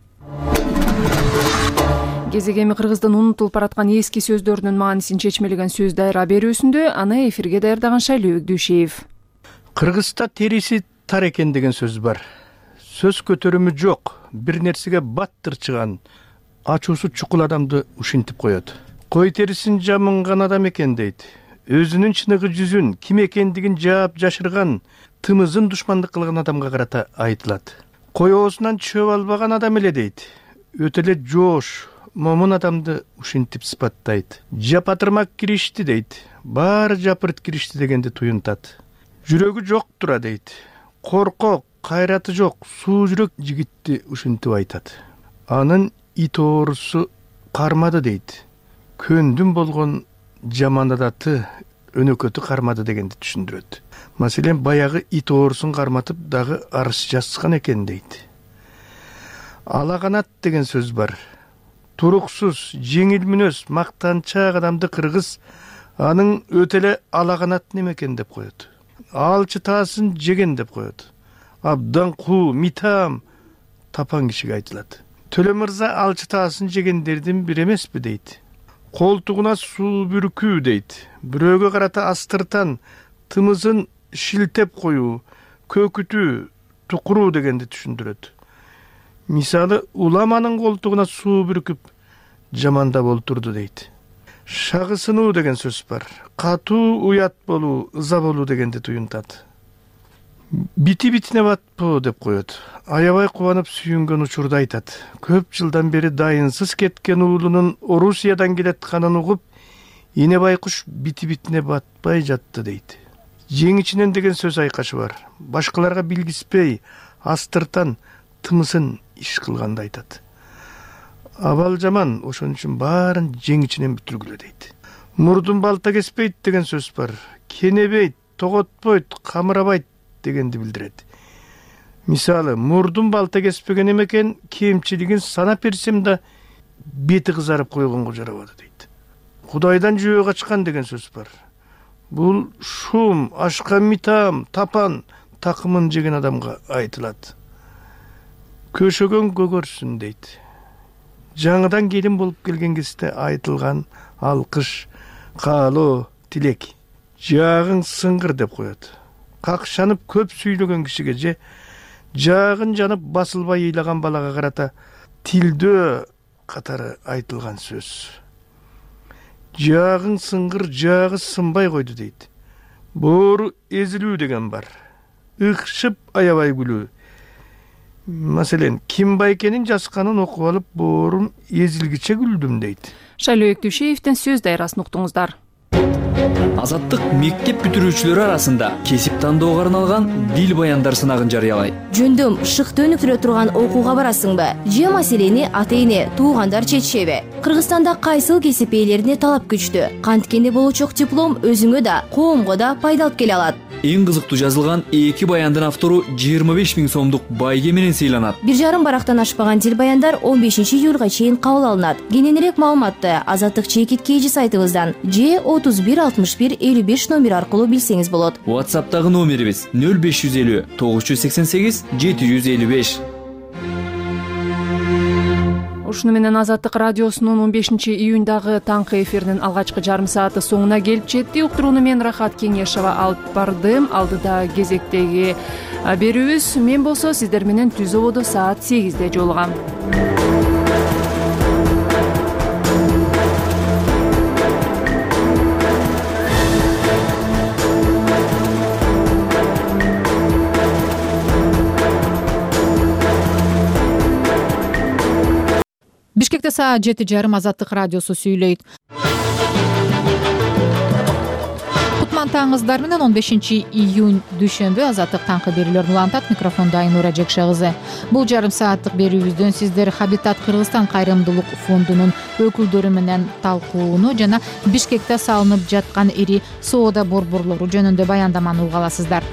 Кезегеми Кыргыздын унутулуп бараткан эски сөздөрүнүн маанисин чечмелеген сөз дайра берүүсүндө аны эфирге даярдаган Шайлоо Өгдүшеев. Кыргызда териси тар экен деген сөз бар. Сөз көтөрүмү жок, бир нерсеге баттырчыган, ачуусу чукул адамды ушинтип коет. Кой терисин жамынган адам экен дейт. Өзүнүн чыныгы жүзүн, ким экендигин жаап жашырган, тымызын душмандык кылган адамга карата айтылат. Кой оосунан чөп албаган адам эле дейт. Өтө эле жоош, момун адамды ушинтип сыпаттайт. Жапатырмак киришти дейт. Баары жапырт киришти дегенди туюнтат. Жүрөгү жок тура дейт. Коркок, кайраты жок, суу жүрөк жигитти ушинтип айтат. Анын ит оорусу кармады дейт. Көндүм болгон жаман адаты өнөкөтү кармады дегенди түшүндүрөт. Маселен, баягы ит оорусун карматып дагы арыз жазган экен дейт. Алаганат деген сөз бар. Туруксуз, жеңил мүнөз, мактанчаак адамды кыргыз анын өтө эле алаганат немекен деп коет. Алчы таасын жеген деп коет. Абдан куу, митам, тапан кишиге айтылат. Төлө мырза алчы таасын жегендердин бири эмеспи дейт. Колтугуна суу бүркүү дейт. Бирөөгө карата астыртан, тымызын шилтеп коюу, көкүтүү, тукуруу дегенди түшүндүрөт. Мисалы, уламанын колтугуна суу бүркүп жамандап олтурду дейт. Шагысынуу деген сөз бар. Катуу уят болуу, ыза болуу дегенди туюнтат. Бити битине батпоо деп коет. Аябай кубанып сүйүнгөн учурда айтат. Көп жылдан бери дайынсыз кеткен уулунун Орусиядан келатканын угуп, эне байкуш бити битине батпай жатты дейт. Жеңичинен деген сөз айкашы бар. Башкаларга билгиспей, астыртан тымысын иш кылганды айтат. Абал жаман, ошон үчүн баарын жеңичинен бүтүргүлө дейт. Мурдун балта кеспейт деген сөз бар. Кенебейт, тоготпойт, камырабайт дегенди билдирет. Мисалы, мурдун балта кеспеген эмекен, кемчилигин санап берсем да бети кызарып койгонго жарабады дейт. Кудайдан жөө качкан деген сөз бар. Бул шум, ашка митам, тапан, такымын жеген адамга айтылат. Көшөгөн көгөрсүн дейт. Жаңыдан келин болуп келген кезде айтылган алкыш, каалоо, тилек. Жаагың сыңгыр деп коет. Какшанып көп сүйлөгөн кишиге же жаагын жанып басылбай ыйлаган балага карата тилдөө катары айтылган сөз. Жаагың сыңгыр, жаагы сынбай койду дейт. Боору эзилүү деген бар. Ыкшып аябай күлүү. Маселен, ким байкенин жазганын окуп алып, боорум эзилгиче күлдүм дейт. Шайлоо Өгдүшеевден сөз дайрасын уктуңуздар. Азаттык мектеп бүтүрүүчүлөрү арасында кесип тандоого арналган дил баяндар сынагын жарыялайт. Жөндөм шыкты өнүктүрө турган окууга барасыңбы? Же маселени ата-эне, туугандар чечишеби? Кыргызстанда кайсыл кесип ээлерине талап күчтүү? Канткени болочок диплом өзүңө да, коомго да пайда алып келе алат. эң кызыктуу жазылган эки баяндын автору жыйырма беш миң сомдук байге менен сыйланат. бир жарым барактан ашпаган дил баяндар он бешинчи июлга чейин кабыл алынат. Кененирээк маалыматты Азаттык чекит кейжи сайтыбыздан же отуз бир алтымыш бир элүү беш номер аркылуу билсеңиз болот. WhatsApp'тагы номерибиз нөл беш жүз элүү тогуз жүз сексен сегиз жети жүз элүү беш. Ушуну менен Азаттык радиосунун он бешинчи июндагы таңкы эфиринин алгачкы жарым сааты соңуна келип жетти. Уктурууну мен Рахат Кеңешова алып бардым. Алдыда кезектеги берүүбүз мен болсо сиздер менен түз ободо саат сегизде жолугам. Бишкекте саат жети жарым Азаттык радиосу сүйлөйт. Кутман таңыңыздар менен он бешинчи июнь дүйшөмбү Азаттык таңкы берүүлөрүн улантат. Микрофондо Айнура Жекше кызы. Бул жарым сааттык берүүбүздөн сиздер Хабитат Кыргызстан кайрымдуулук фондунун өкүлдөрү менен талкууну жана Бишкекте салынып жаткан ири соода борборлору жөнүндө баяндаманы уга аласыздар.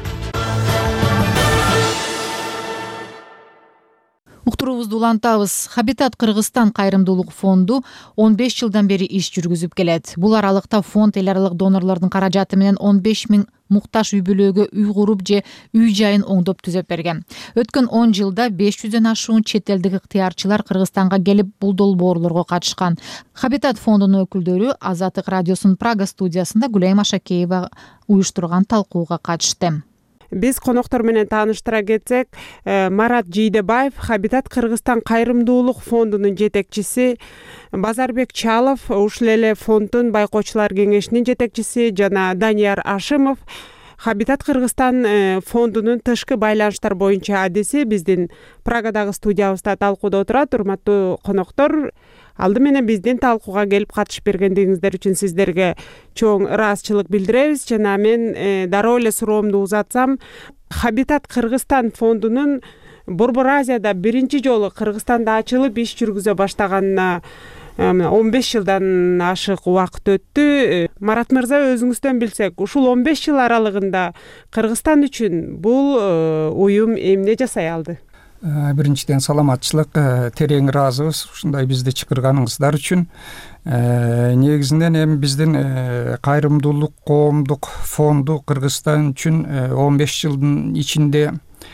Уктуруубузду улантабыз. Хабитат Кыргызстан кайрымдуулук фонду он беш жылдан бери иш жүргүзүп келет. Бул аралыкта фонд эл аралык донорлордун каражаты менен он беш миң муктаж үй бүлөгө үй куруп же үй жайын оңдоп түзөп берген. Өткөн он жылда беш жүздөн ашуун чет элдик ыктыярчылар Кыргызстанга келип бул долбоорлорго катышкан. Хабитат фондунун өкүлдөрү Азаттык радиосунун Прага студиясында Гүлайым Ашакеева уюштурган талкууга катышты. Биз коноктор менен тааныштыра кетсек, Марат Жийдебаев, Хабитат Кыргызстан кайрымдуулук фондунун жетекчиси, Базарбек Чалов, ушул эле фонддун байкоочулар кеңешинин жетекчиси жана Данияр Ашимов, Хабитат Кыргызстан фондунун тышкы байланыштар боюнча адиси биздин Прагадагы студиябызда талкууда отурат. Урматтуу коноктор, алды менен биздин талкууга келип катышып бергендигиңиздер үчүн сиздерге чоң ыраазычылык билдиребиз. Жана мен дароо эле суроомду узатсам, Хабитат Кыргызстан фондунун Борбор Азияда биринчи жолу Кыргызстанда ачылып иш жүргүзө баштаганына он беш жылдан ашык убакыт өттү. Марат мырза, өзүңүздөн билсек, ушул он беш жыл аралыгында Кыргызстан үчүн бул уюм эмне жасай алды? Биринчиден саламатчылык, терең ыраазыбыз ушундай бизди чакырганыңыздар үчүн. Негизинен эми биздин кайрымдуулук коомдук фонду Кыргызстан үчүн он беш жылдын ичинде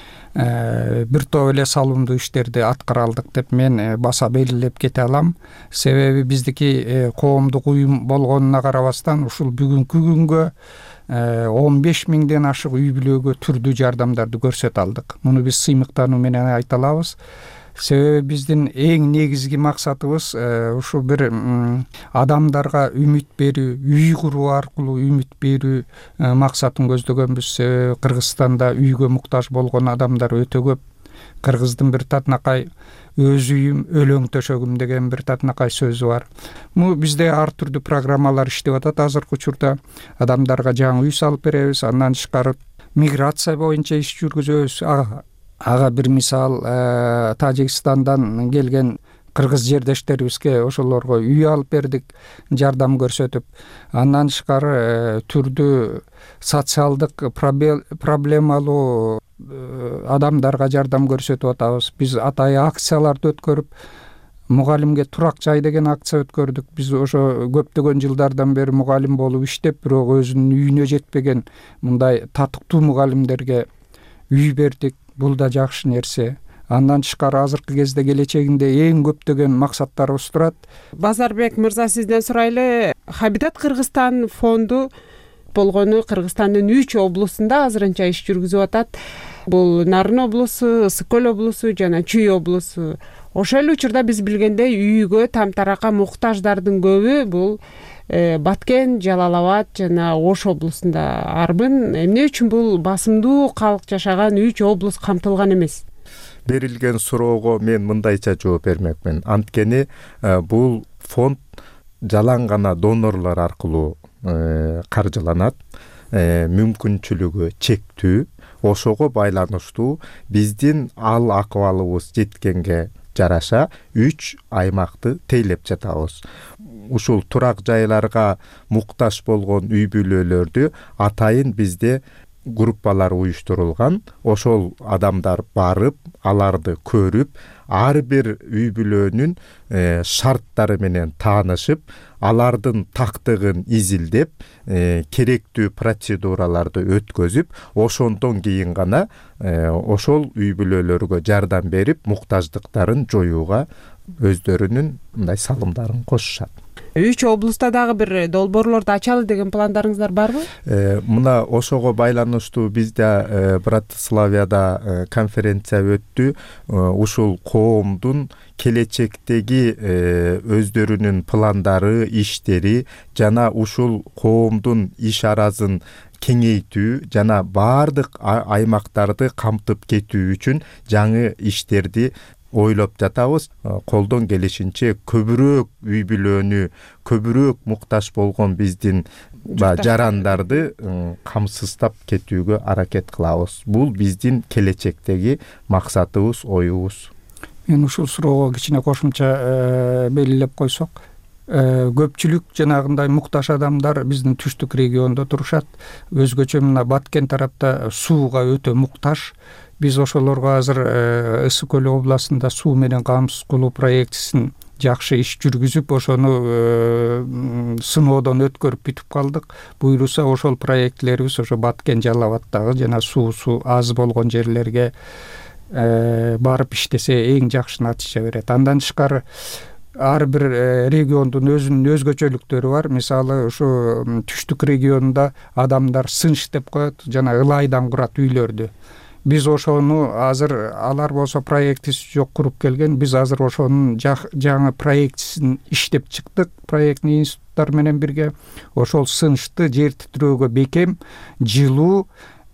бир топ эле салымдуу иштерди аткара алдык деп мен баса белгилеп кете алам. Себеби биздики коомдук уюм болгонуна карабастан ушул бүгүнкү күнгө он беш миңден ашык үй бүлөгө түрдүү жардамдарды көрсөтө алдык. Муну биз сыймыктануу менен айта алабыз. Себеби биздин эң негизги максатыбыз ушу бир адамдарга үмүт берүү, үй куруу аркылуу үмүт берүү максатын көздөгөнбүз. Кыргызстанда үйгө муктаж болгон адамдар өтө көп. Кыргыздын бир татынакай өз үйүм, өлөң төшөгүм деген бир татынакай сөзү бар. Му бизде ар түрдүү программалар иштеп атат азыркы учурда. Адамдарга жаңы үй салып беребиз, андан тышкары миграция боюнча иш жүргүзөбүз. Ага бир мисал Тажикстандан келген кыргыз жердештерибизге ошолорго үй алып бердик, жардам көрсөтүп. Андан тышкары түрдүү социалдык проблемалуу адамдарга жардам көрсөтүп атабыз. Биз атайы акцияларды өткөрүп, мугалимге турак жай деген акция өткөрдүк. Биз ошо көптөгөн жылдардан бери мугалим болуп иштеп, бирок өзүнүн үйүнө жетпеген мындай татыктуу мугалимдерге үй бердик. Бул да жакшы нерсе. Андан тышкары азыркы кезде келечегинде эң көптөгөн максаттарыбыз турат. Базарбек мырза, сизден сурайлы. Хабитат Кыргызстан фонду болгону Кыргызстандын үч облусунда азырынча иш жүргүзүп атат. Бул Нарын облусу, Ысык көл облусу жана Чүй облусу. Ошол учурда биз билгендей үйгө тамтаракка муктаждардын көбү бул Баткен, Жалал Абад жана Ош облусунда арбын. Эмне үчүн бул басымдуу калк жашаган үч облус камтылган эмес? Берилген суроого мен мындайча жооп бермекмин. Анткени бул фонд жалаң гана донорлор аркылуу каржыланат. Мүмкүнчүлүгү чектүү, ошого байланыштуу биздин ал акыбалыбыз жеткенге жараша үч аймакты тейлеп жатабыз. Ушул турак жайларга муктаж болгон үй бүлөлөрдү атайын бизде группалар уюштурулган. Ошол адамдар барып, аларды көрүп, ар бир үй бүлөнүн шарттары менен таанышып, алардын тактыгын изилдеп, керектүү процедураларды өткөзүп, ошондон кийин гана ошол үй бүлөлөргө жардам берип, муктаждыктарын жоюуга өздөрүнүн мындай салымдарын кошушат. Үч облуста дагы бир долбоорлорду ачалы деген пландарыңыздар барбы? Мына ошого байланыштуу бизде Братиславияда конференция өттү. Ушул коомдун келечектеги өздөрүнүн пландары, иштери жана ушул коомдун иш аразын кеңейтүү жана баардык аймактарды камтып кетүү үчүн жаңы иштерди ойлоп жатабыз. Колдон келишинче көбүрөөк үй бүлөнү, көбүрөөк муктаж болгон биздин жарандарды камсыздап кетүүгө аракет кылабыз. Бул биздин келечектеги максатыбыз, оюбуз. Мен ушул суроого кичине кошумча белгилеп койсок, көпчүлүк жанагындай муктаж адамдар биздин түштүк региондо турушат. Өзгөчө мына Баткен тарапта сууга өтө муктаж. Биз ошолорго азыр Ысык көл областында суу менен камсыз кылуу проектисин жакшы иш жүргүзүп, ошону сыноодон өткөрүп бүтүп калдык. Буйруса ошол проектлерибиз ошо Баткен, Жалал абаддагы жана суусу аз болгон жерлерге барып иштесе эң жакшы натыйжа берет. Андан тышкары ар бир региондун өзүнүн өзгөчөлүктөрү бар. Мисалы, ушу түштүк регионунда адамдар сынч деп коет, жана ылайдан курат үйлөрдү. Биз ошону азыр, алар болсо проектиси жок куруп келген, биз азыр ошонун жаңы проектисин иштеп чыктык, проектный институттар менен бирге. Ошол сынчты жер титирөөгө бекем, жылуу,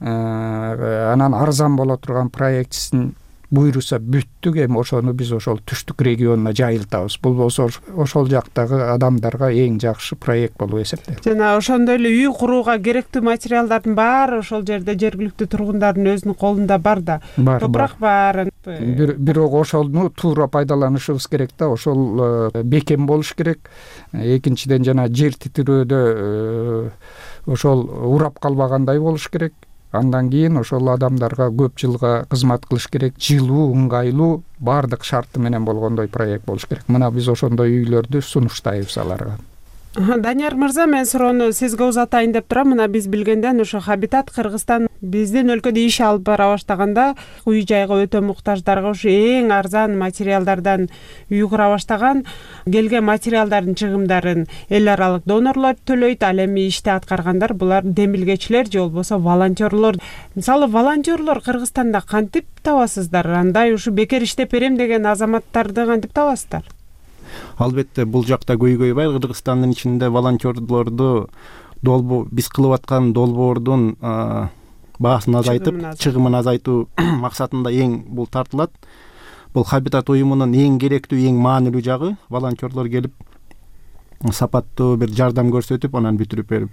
анан арзан боло турган проектисин буйруса бүттүк. Эми ошону биз ошол түштүк регионуна жайылтабыз. Бул болсо ошол жактагы адамдарга эң жакшы проект болуп эсептелет. Жана ошондой эле үй курууга керектүү материалдардын баары ошол жерде жергиликтүү тургундардын өзүнүн колунда бар да. Топурак бар. Бирок ошону туура пайдаланышыбыз керек да, ошол бекем болуш керек. Экинчиден жана жер титирөөдө ошол урап калбагандай болуш керек. Андан кийин ошол адамдарга көп жылга кызмат кылыш керек, жылуу, ыңгайлуу, баардык шарты менен болгондой проект болуш керек. Мына биз ошондой үйлөрдү сунуштайбыз аларга. Данияр мырза, мен суроону сизге узатайын деп турам. Мына биз билгенден ошо Хабитат Кыргызстан биздин өлкөдө иш алып бара баштаганда үй жайга өтө муктаждарга ушу эң арзан материалдардан үй кура баштаган. Келген материалдардын чыгымдарын эл аралык донорлор төлөйт. Ал эми ишти аткаргандар булар демилгечилер же болбосо волонтерлор. Мисалы, волонтерлор Кыргызстанда кантип табасыздар? Андай ушу бекер иштеп берем деген азаматтарды кантип табасыздар? Албетте, бул жакта көйгөйбай. Кыргызстандын ичинде волонтерлорду долбоо биз кылып аткан долбоордун баасын азайтып, чыгымын азайтуу максатында эң бул тартылат. Бул Хабитат уюмунун эң керектүү, эң маанилүү жагы волонтерлор келип сапаттуу бир жардам көрсөтүп, анан бүтүрүп берип.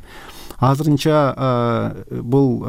Азырынча бул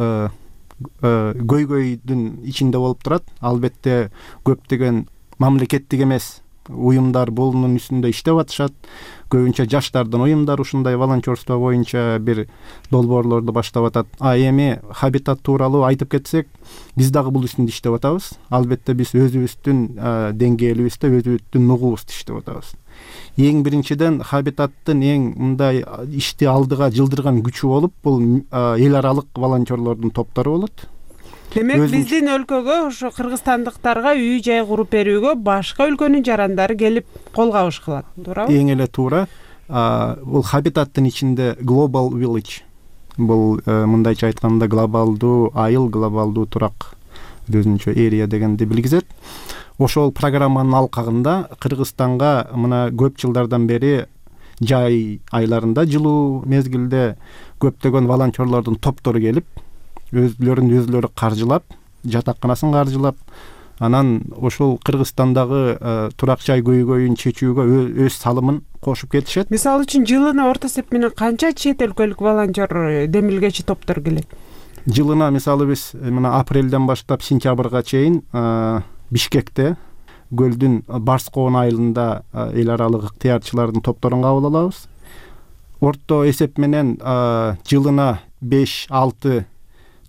көйгөйдүн ичинде болуп турат. Албетте, көптөгөн мамлекеттик эмес уюмдар бунун үстүндө иштеп атышат. Көбүнчө жаштардын уюмдары ушундай волонтерство боюнча бир долбоорлорду баштап атат. А эми Хабитат тууралуу айтып кетсек, биз дагы бул үстүндө иштеп атабыз. Албетте, биз өзүбүздүн деңгээлибизде, өзүбүздүн нугубузду иштеп атабыз. Эң биринчиден Хабитаттын эң мындай ишти алдыга жылдырган күчү болуп, бул эл аралык волонтерлордун топтору болот. Демек, биздин өлкөгө, ошо кыргызстандыктарга үй жай куруп берүүгө башка өлкөнүн жарандары келип кол кабыш кылат, туурабы? Эң эле туура. Бул Хабитаттын ичинде Global Village. Бул мындайча айтканда глобалдуу айыл, глобалдуу турак, өзүнчө эрия дегенди билгизет. Ошол программанын алкагында Кыргызстанга мына көп жылдардан бери жай айларында, жылуу мезгилде көптөгөн волонтерлордун топтору келип, өзлөрүн өзлөрү каржылап, жатаканасын каржылап, анан ошол Кыргызстандагы турак жай көйгөйүн чечүүгө өз салымын кошуп кетишет. Мисалы үчүн, жылына орто эсеп менен канча чет өлкөлүк волонтер демилгечи топтор келет? Жылына, мисалы, биз мына апрелден баштап сентябрга чейин Бишкекте, көлдүн Барскоон айылында эл аралык ыктыярчылардын топторун кабыл алабыз. Орто эсеп менен жылына беш алты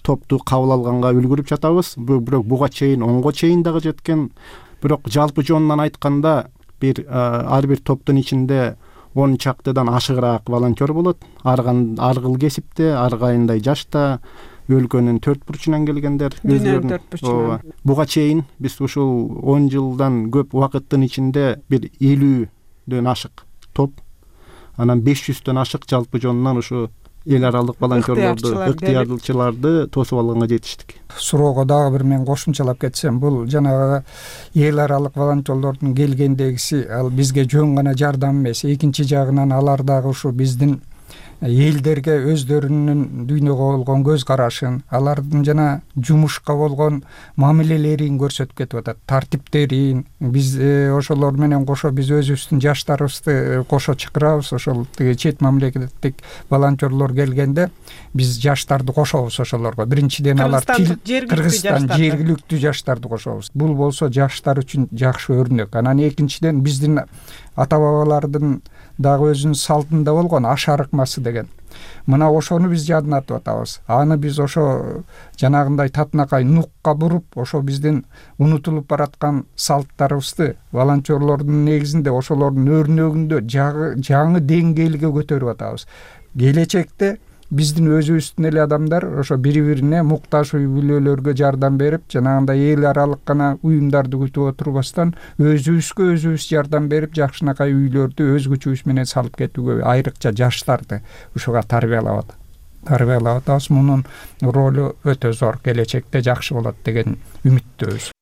топту кабыл алганга үлгүрүп жатабыз. Бирок буга чейин онго чейин дагы жеткен. Бирок жалпы жонунан айтканда бир ар бир топтун ичинде он чактыдан ашыгыраак волонтер болот. Ар кыл кесипте, ар кайындай жашта, өлкөнүн төрт бурчунан келгендер. Буга чейин биз ушул он жылдан көп убакыттын ичинде бир элүүдөн ашык топ, анан беш жүздөн ашык жалпы жонунан ушу эл аралык волонтерлорду, ыктыярчыларды тосуп алганга жетиштик. Суроого дагы бир мен кошумчалап кетсем, бул жанагы эл аралык волонтерлордун келгендегиси ал бизге жөн гана жардам эмес, экинчи жагынан алар дагы ушу биздин элдерге өздөрүнүн дүйнөгө болгон көз карашын, алардын жана жумушка болгон мамилелерин көрсөтүп кетип атат, тартиптерин. Биз ошолор менен кошо биз өзүбүздүн жаштарыбызды кошо чакырабыз. Ошол чет мамлекеттик волонтерлор келгенде биз жаштарды кошобуз ошолорго. Биринчиден алар тил Кыргызстан жергиликтүү жаштарды кошобуз. Бул болсо жаштар үчүн жакшы өрнөк. Анан экинчиден биздин ата бабалардын дагы өзүнүн салтында болгон аш арыкмасы деген. Мына ошону биз жадынатып атабыз. Аны биз ошо жанагындай татынакай нукка буруп, ошо биздин унутулуп бараткан салттарыбызды волонтерлордун негизинде ошолордун өрнөгүндө жаңы деңгээлге көтөрүп атабыз. Келечекте биздин өзүбүздүн эле адамдар ошо бири-бирине муктаж үй бүлөлөргө жардам берип, жанагындай эл аралык гана уюмдарды күтүп отурбастан өзүбүзгө өзүбүз жардам берип, жакшынакай үйлөрдү өз күчүбүз менен салып кетүүгө, айрыкча жаштарды ушуга тарбиялап тарбиялап атабыз. Мунун ролу өтө зор, келечекте жакшы болот деген үмүттөбүз.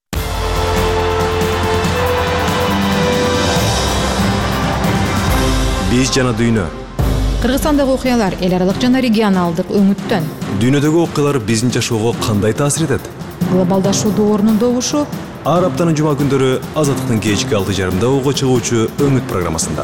Биз жана дүйнө. Кыргызстандагы окуялар эл аралык жана регионалдык өңүттөн. Дүйнөдөгү окуялар биздин жашоого кандай таасир этет? Глобалдашуу доорунун добушу. Ар аптанын жума күндөрү Азаттыктын кечки алты жарымда ого чыгуучу өңүт программасында.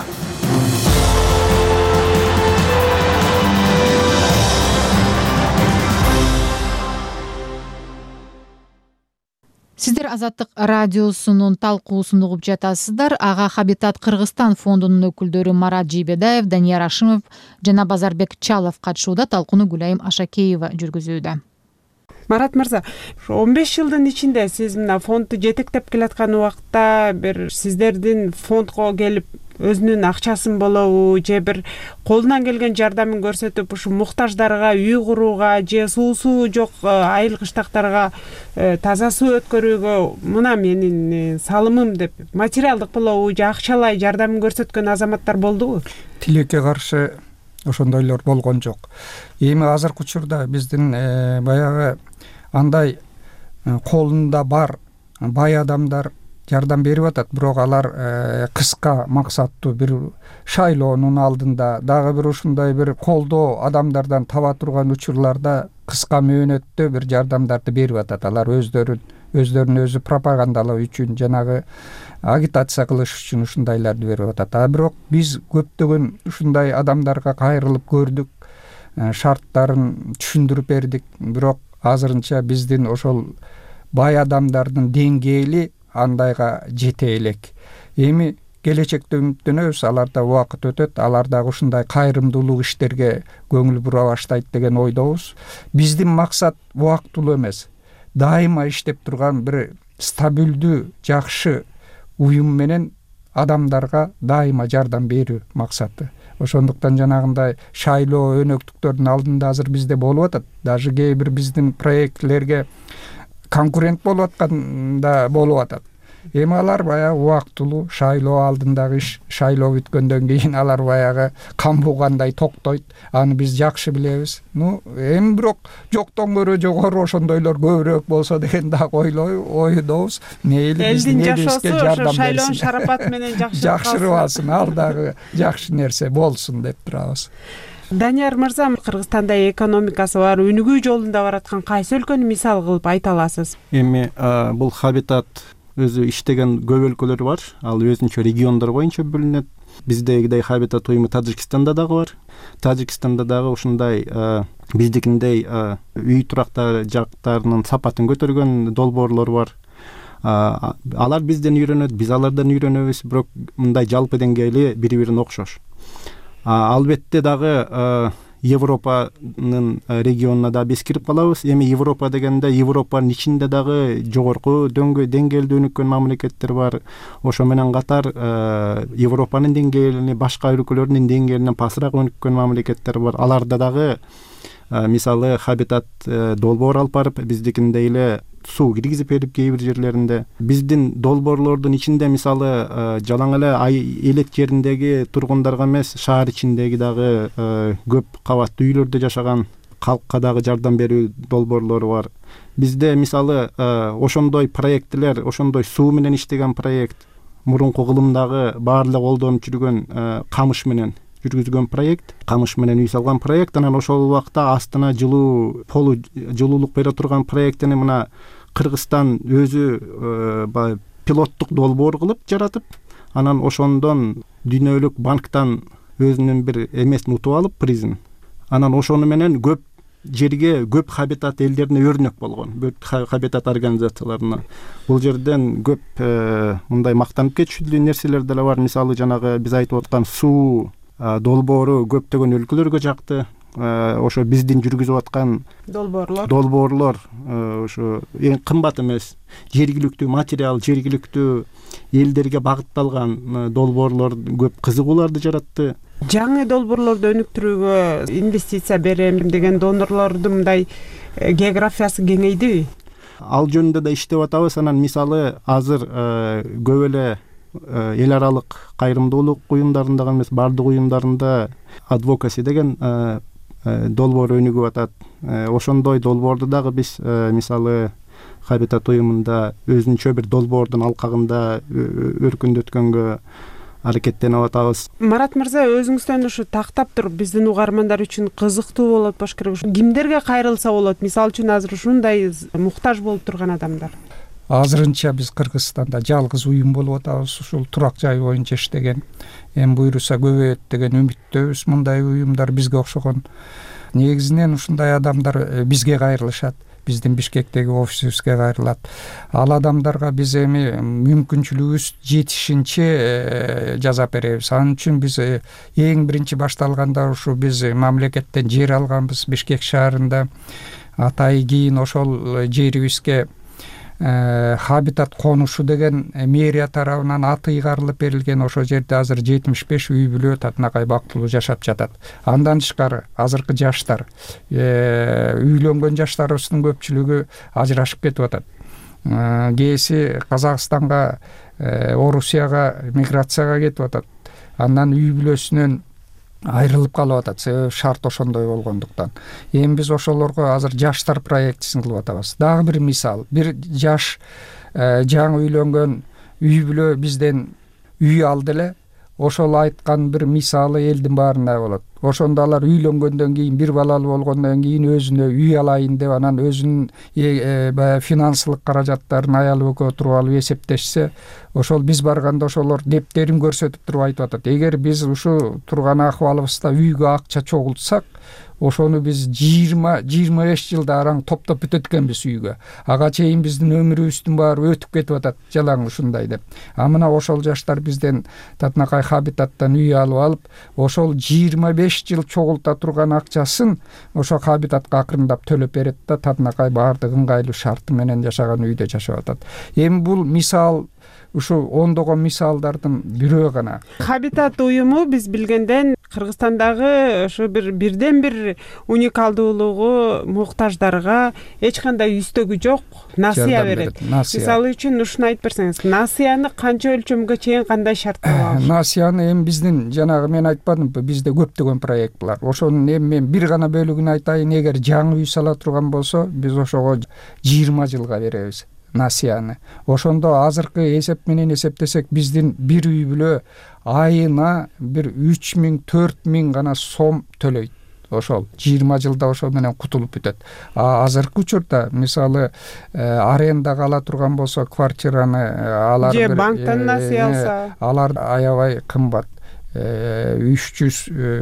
Сиздер Азаттык радиосунун талкуусун угуп жатасыздар. Ага Хабитат Кыргызстан фондунун өкүлдөрү Марат Жийбедаев, Данияр Ашимов жана Базарбек Чалов катышууда. Талкууну Гүлайым Ашакеева жүргүзүүдө. Марат мырза, он беш жылдын ичинде сиз мына фондду жетектеп келаткан убакта бир сиздердин фондго келип өзүнүн акчасын болобу же бир колунан келген жардамын көрсөтүп ушу муктаждарга үй курууга же суусу жок айыл кыштактарга таза суу өткөрүүгө мына менин салымым деп материалдык болобу же акчалай жардамын көрсөткөн азаматтар болдубу? Тилекке каршы ошондойлор болгон жок. Эми азыркы учурда биздин баягы андай колунда бар бай адамдар жардам берип атат, бирок алар кыска максаттуу бир шайлоонун алдында дагы бир ушундай бир колдоо адамдардан таба турган учурларда кыска мөөнөттө бир жардамдарды берип атат. Алар өздөрүн өздөрүн өзү пропагандалоо үчүн, жанагы агитация кылыш үчүн ушундайларды берип атат. А бирок биз көптөгөн ушундай адамдарга кайрылып көрдүк, шарттарын түшүндүрүп бердик. Бирок азырынча биздин ошол бай адамдардын деңгээли андайга жете элек. Эми келечекте үмүттөнөбүз, аларда убакыт өтөт, алар дагы ушундай кайрымдуулук иштерге көңүл бура баштайт деген ойдобуз. Биздин максат убактылуу эмес, дайыма иштеп турган бир стабилдүү, жакшы уюм менен адамдарга дайыма жардам берүү максаты. Ошондуктан жанагындай шайлоо өнөктүктөрдүн алдында азыр бизде болуп атат. Даже кээ бир биздин проектлерге конкурент болуп атканда болуп атат. Эми алар баягы убактылуу шайлоо алдындагы иш, шайлоо бүткөндөн кийин алар баягы кан бугандай токтойт. Аны биз жакшы билебиз. Ну, эми бирок жоктон көрө жогору ошондойлор көбүрөөк болсо деген дагы ойлой ойдобуз. Мейли биздин элибизге жардам берсин. Шайлоонун шарапаты менен жакшы жакшырыбасын, ал дагы жакшы нерсе болсун деп турабыз. Данияр мырза, Кыргызстанда экономикасы бар, өнүгүү жолунда бараткан кайсы өлкөнү мисал кылып айта аласыз? Эми бул Хабитат өзү иштеген көп өлкөлөр бар. Ал өзүнчө региондор боюнча бөлүнөт. Биздегидей Хабитат уюму Тажикстанда дагы бар. Тажикстанда дагы ушундай биздикиндей үй турактар жактарынын сапатын көтөргөн долбоорлор бар. Алар бизден үйрөнөт, биз алардан үйрөнөбүз, бирок мындай жалпы деңгээли бири-бирине окшош. Албетте дагы Европанын регионуна да биз кирип калабыз. Эми Европа дегенде Европанын ичинде дагы жогорку деңгээлде өнүккөн мамлекеттер бар. Ошо менен катар Европанын деңгээлине, башка өлкөлөрдүн деңгээлинен пасыраак өнүккөн мамлекеттер бар. Аларда дагы мисалы хабитат долбоор алып барып, биздикиндей эле суу киргизип берип кээ бир жерлеринде. Биздин долбоорлордун ичинде мисалы жалаң эле ай элет жериндеги тургундарга эмес, шаар ичиндеги дагы көп кабаттуу үйлөрдө жашаган калкка дагы жардам берүү долбоорлору бар. Бизде мисалы ошондой проекттер, ошондой суу менен иштеген проект, мурунку кылымдагы баарлык колдонуп жүргөн камыш менен жүргүзгөн проект, камыш менен үй салган проект, анан ошол убакта астына жылуу полу жылуулук бере турган проекттени мына Кыргызстан өзү пилоттук долбоор кылып жаратып, анан ошондон дүйнөлүк банктан өзүнүн бир эмесин утуп алып, призин. Анан ошону менен көп жерге, көп хабитат элдерине өрнөк болгон, көп хабитат организацияларына. Бул жерден көп мындай мактанып кетиштүү нерселер деле бар. Мисалы жанагы биз айтып аткан суу долбоору көптөгөн өлкөлөргө жакты. Ошо биздин жүргүзүп аткан долбоорлор долбоорлор ошо эң кымбат эмес, жергиликтүү материал, жергиликтүү элдерге багытталган долбоорлор көп кызыгууларды жаратты. Жаңы долбоорлорду өнүктүрүүгө инвестиция берем деген донорлордун мындай географиясы кеңейдиби? Ал жөнүндө да иштеп атабыз. Анан мисалы азыр көп эле эл аралык кайрымдуулук уюмдарында эмес, бардык уюмдарында адвокаси деген долбоор өнүгүп атат. Ошондой долбоорду дагы биз мисалы Хабитат уюмунда өзүнчө бир долбоордун алкагында өркүндөткөнгө аракеттенип атабыз. Марат мырза, өзүңүздөн ушу тактап туруп биздин угармандар үчүн кызыктуу болот болуш керек. Кимдерге кайрылса болот? Мисалы үчүн азыр ушундай муктаж болуп турган адамдар. Азырынча биз Кыргызстанда жалгыз уюм болуп атабыз. Ушул турак жай боюнча иштеген, эми буйруса көбөйөт деген үмүттөбүз. Мындай уюмдар бизге окшогон. Негизинен ушундай адамдар бизге кайрылышат. Биздин Бишкектеги офисибизге кайрылат. Ал адамдарга биз эми мүмкүнчүлүгүбүз жетишинче жазап беребиз. Анын үчүн биз эң биринчи башталганда ушу биз мамлекеттен жер алганбыз Бишкек шаарында. Атай кийин ошол жерибизге Хабитат конушу деген мэрия тарабынан аты ыйгарылып берилген. Ошол жерде азыр жетимиш беш үй бүлө татынакай бактылуу жашап жатат. Андан тышкары азыркы жаштар, үйлөнгөн жаштарыбыздын көпчүлүгү ажырашып кетип атат. Кээси Казакстанга, Орусияга миграцияга кетип атат. Андан үй бүлөсүнөн айрылып калып атат. Себеби шарт ошондой болгондуктан. Эми биз ошолорго азыр жаштар проектисин кылып атабыз. Дагы бир мисал, бир жаш жаңы үйлөнгөн үй бүлө бизден үй алды эле. Ошол айткан бир мисалы элдин баарында болот. Ошондо алар үйлөнгөндөн кийин, бир балалуу болгондон кийин өзүнө үй алайын деп, анан өзүнүн баягы финансылык каражаттарын аялы экөө туруп алып эсептешсе, ошол биз барганда ошолор дептерин көрсөтүп туруп айтып атат. Эгер биз ушу турган акыбалыбызда үйгө акча чогултсак, ошону биз жыйырма жыйырма беш жылда араң топтоп бүтөт экенбиз үйгө. Ага чейин биздин өмүрүбүздүн баары өтүп кетип атат жалаң ушундай деп. А мына ошол жаштар бизден Татынакай Хабитаттан үй алып алып, ошол жыйырма беш жыл чогулта турган акчасын ошо Хабитатка акырындап төлөп берет да, Татынакай баардык ыңгайлуу шарты менен жашаган үйдө жашап атат. Эми бул мисал ушу ондогон мисалдардын бирөө гана. Хабитат уюму биз билгенден Кыргызстандагы ошо бир бирден бир уникалдуулугу муктаждарга эч кандай үстөгү жок насыя берет. Мисалы үчүн ушуну айтып берсеңиз, насыяны канча өлчөмгө чейин кандай шарттар бар? Насыяны эми биздин жанагы мен айтпадымбы, бизде көптөгөн проект бар. Ошонун эми мен бир гана бөлүгүн айтайын. Эгер жаңы үй сала турган болсо, биз ошого жыйырма жылга беребиз насыяны. Ошондо азыркы эсеп менен эсептесек, биздин бир үй бүлө айына бир үч миң төрт миң гана сом төлөйт. Ошол жыйырма жылда ошол менен кутулуп бүтөт. А азыркы учурда мисалы арендага ала турган болсо, квартираны алар же банктан насыя алса, алар аябай кымбат. үч жүз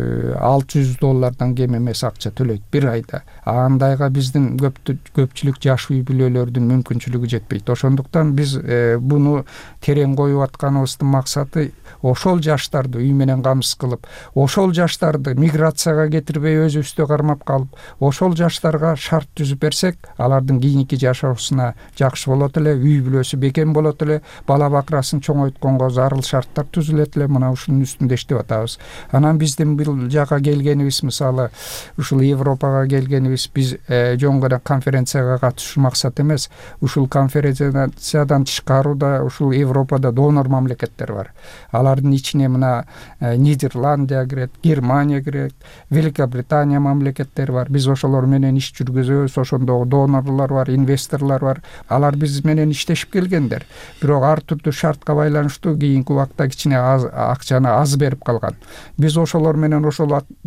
алты жүз доллардан кем эмес акча төлөйт бир айда. Андайга биздин көпчүлүк жаш үй бүлөлөрдүн мүмкүнчүлүгү жетпейт. Ошондуктан биз буну терең коюп атканыбыздын максаты ошол жаштарды үй менен камсыз кылып, ошол жаштарды миграцияга кетирбей өзүбүздө кармап калып, ошол жаштарга шарт түзүп берсек, алардын кийинки жашоосуна жакшы болот эле, үй бүлөсү бекем болот эле, бала бакырасын чоңойтконго зарыл шарттар түзүлөт эле. Мына ушунун үстүндө иштеп атабыз. Анан биздин бул жака келгенибиз, мисалы ушул Европага келгенибиз, биз жөн гана конференцияга катышуу максат эмес. Ушул конференциядан тышкарыда ушул Европада донор мамлекеттер бар. Алардын ичине мына Нидерландия кирет, Германия кирет, Великобритания мамлекеттери бар. Биз ошолор менен иш жүргүзөбүз. Ошондогу донорлор бар, инвесторлор бар. Алар биз менен иштешип келгендер. Бирок ар түрдүү шартка байланыштуу кийинки убакта кичине акчаны аз берип калган. Биз ошолор менен ошол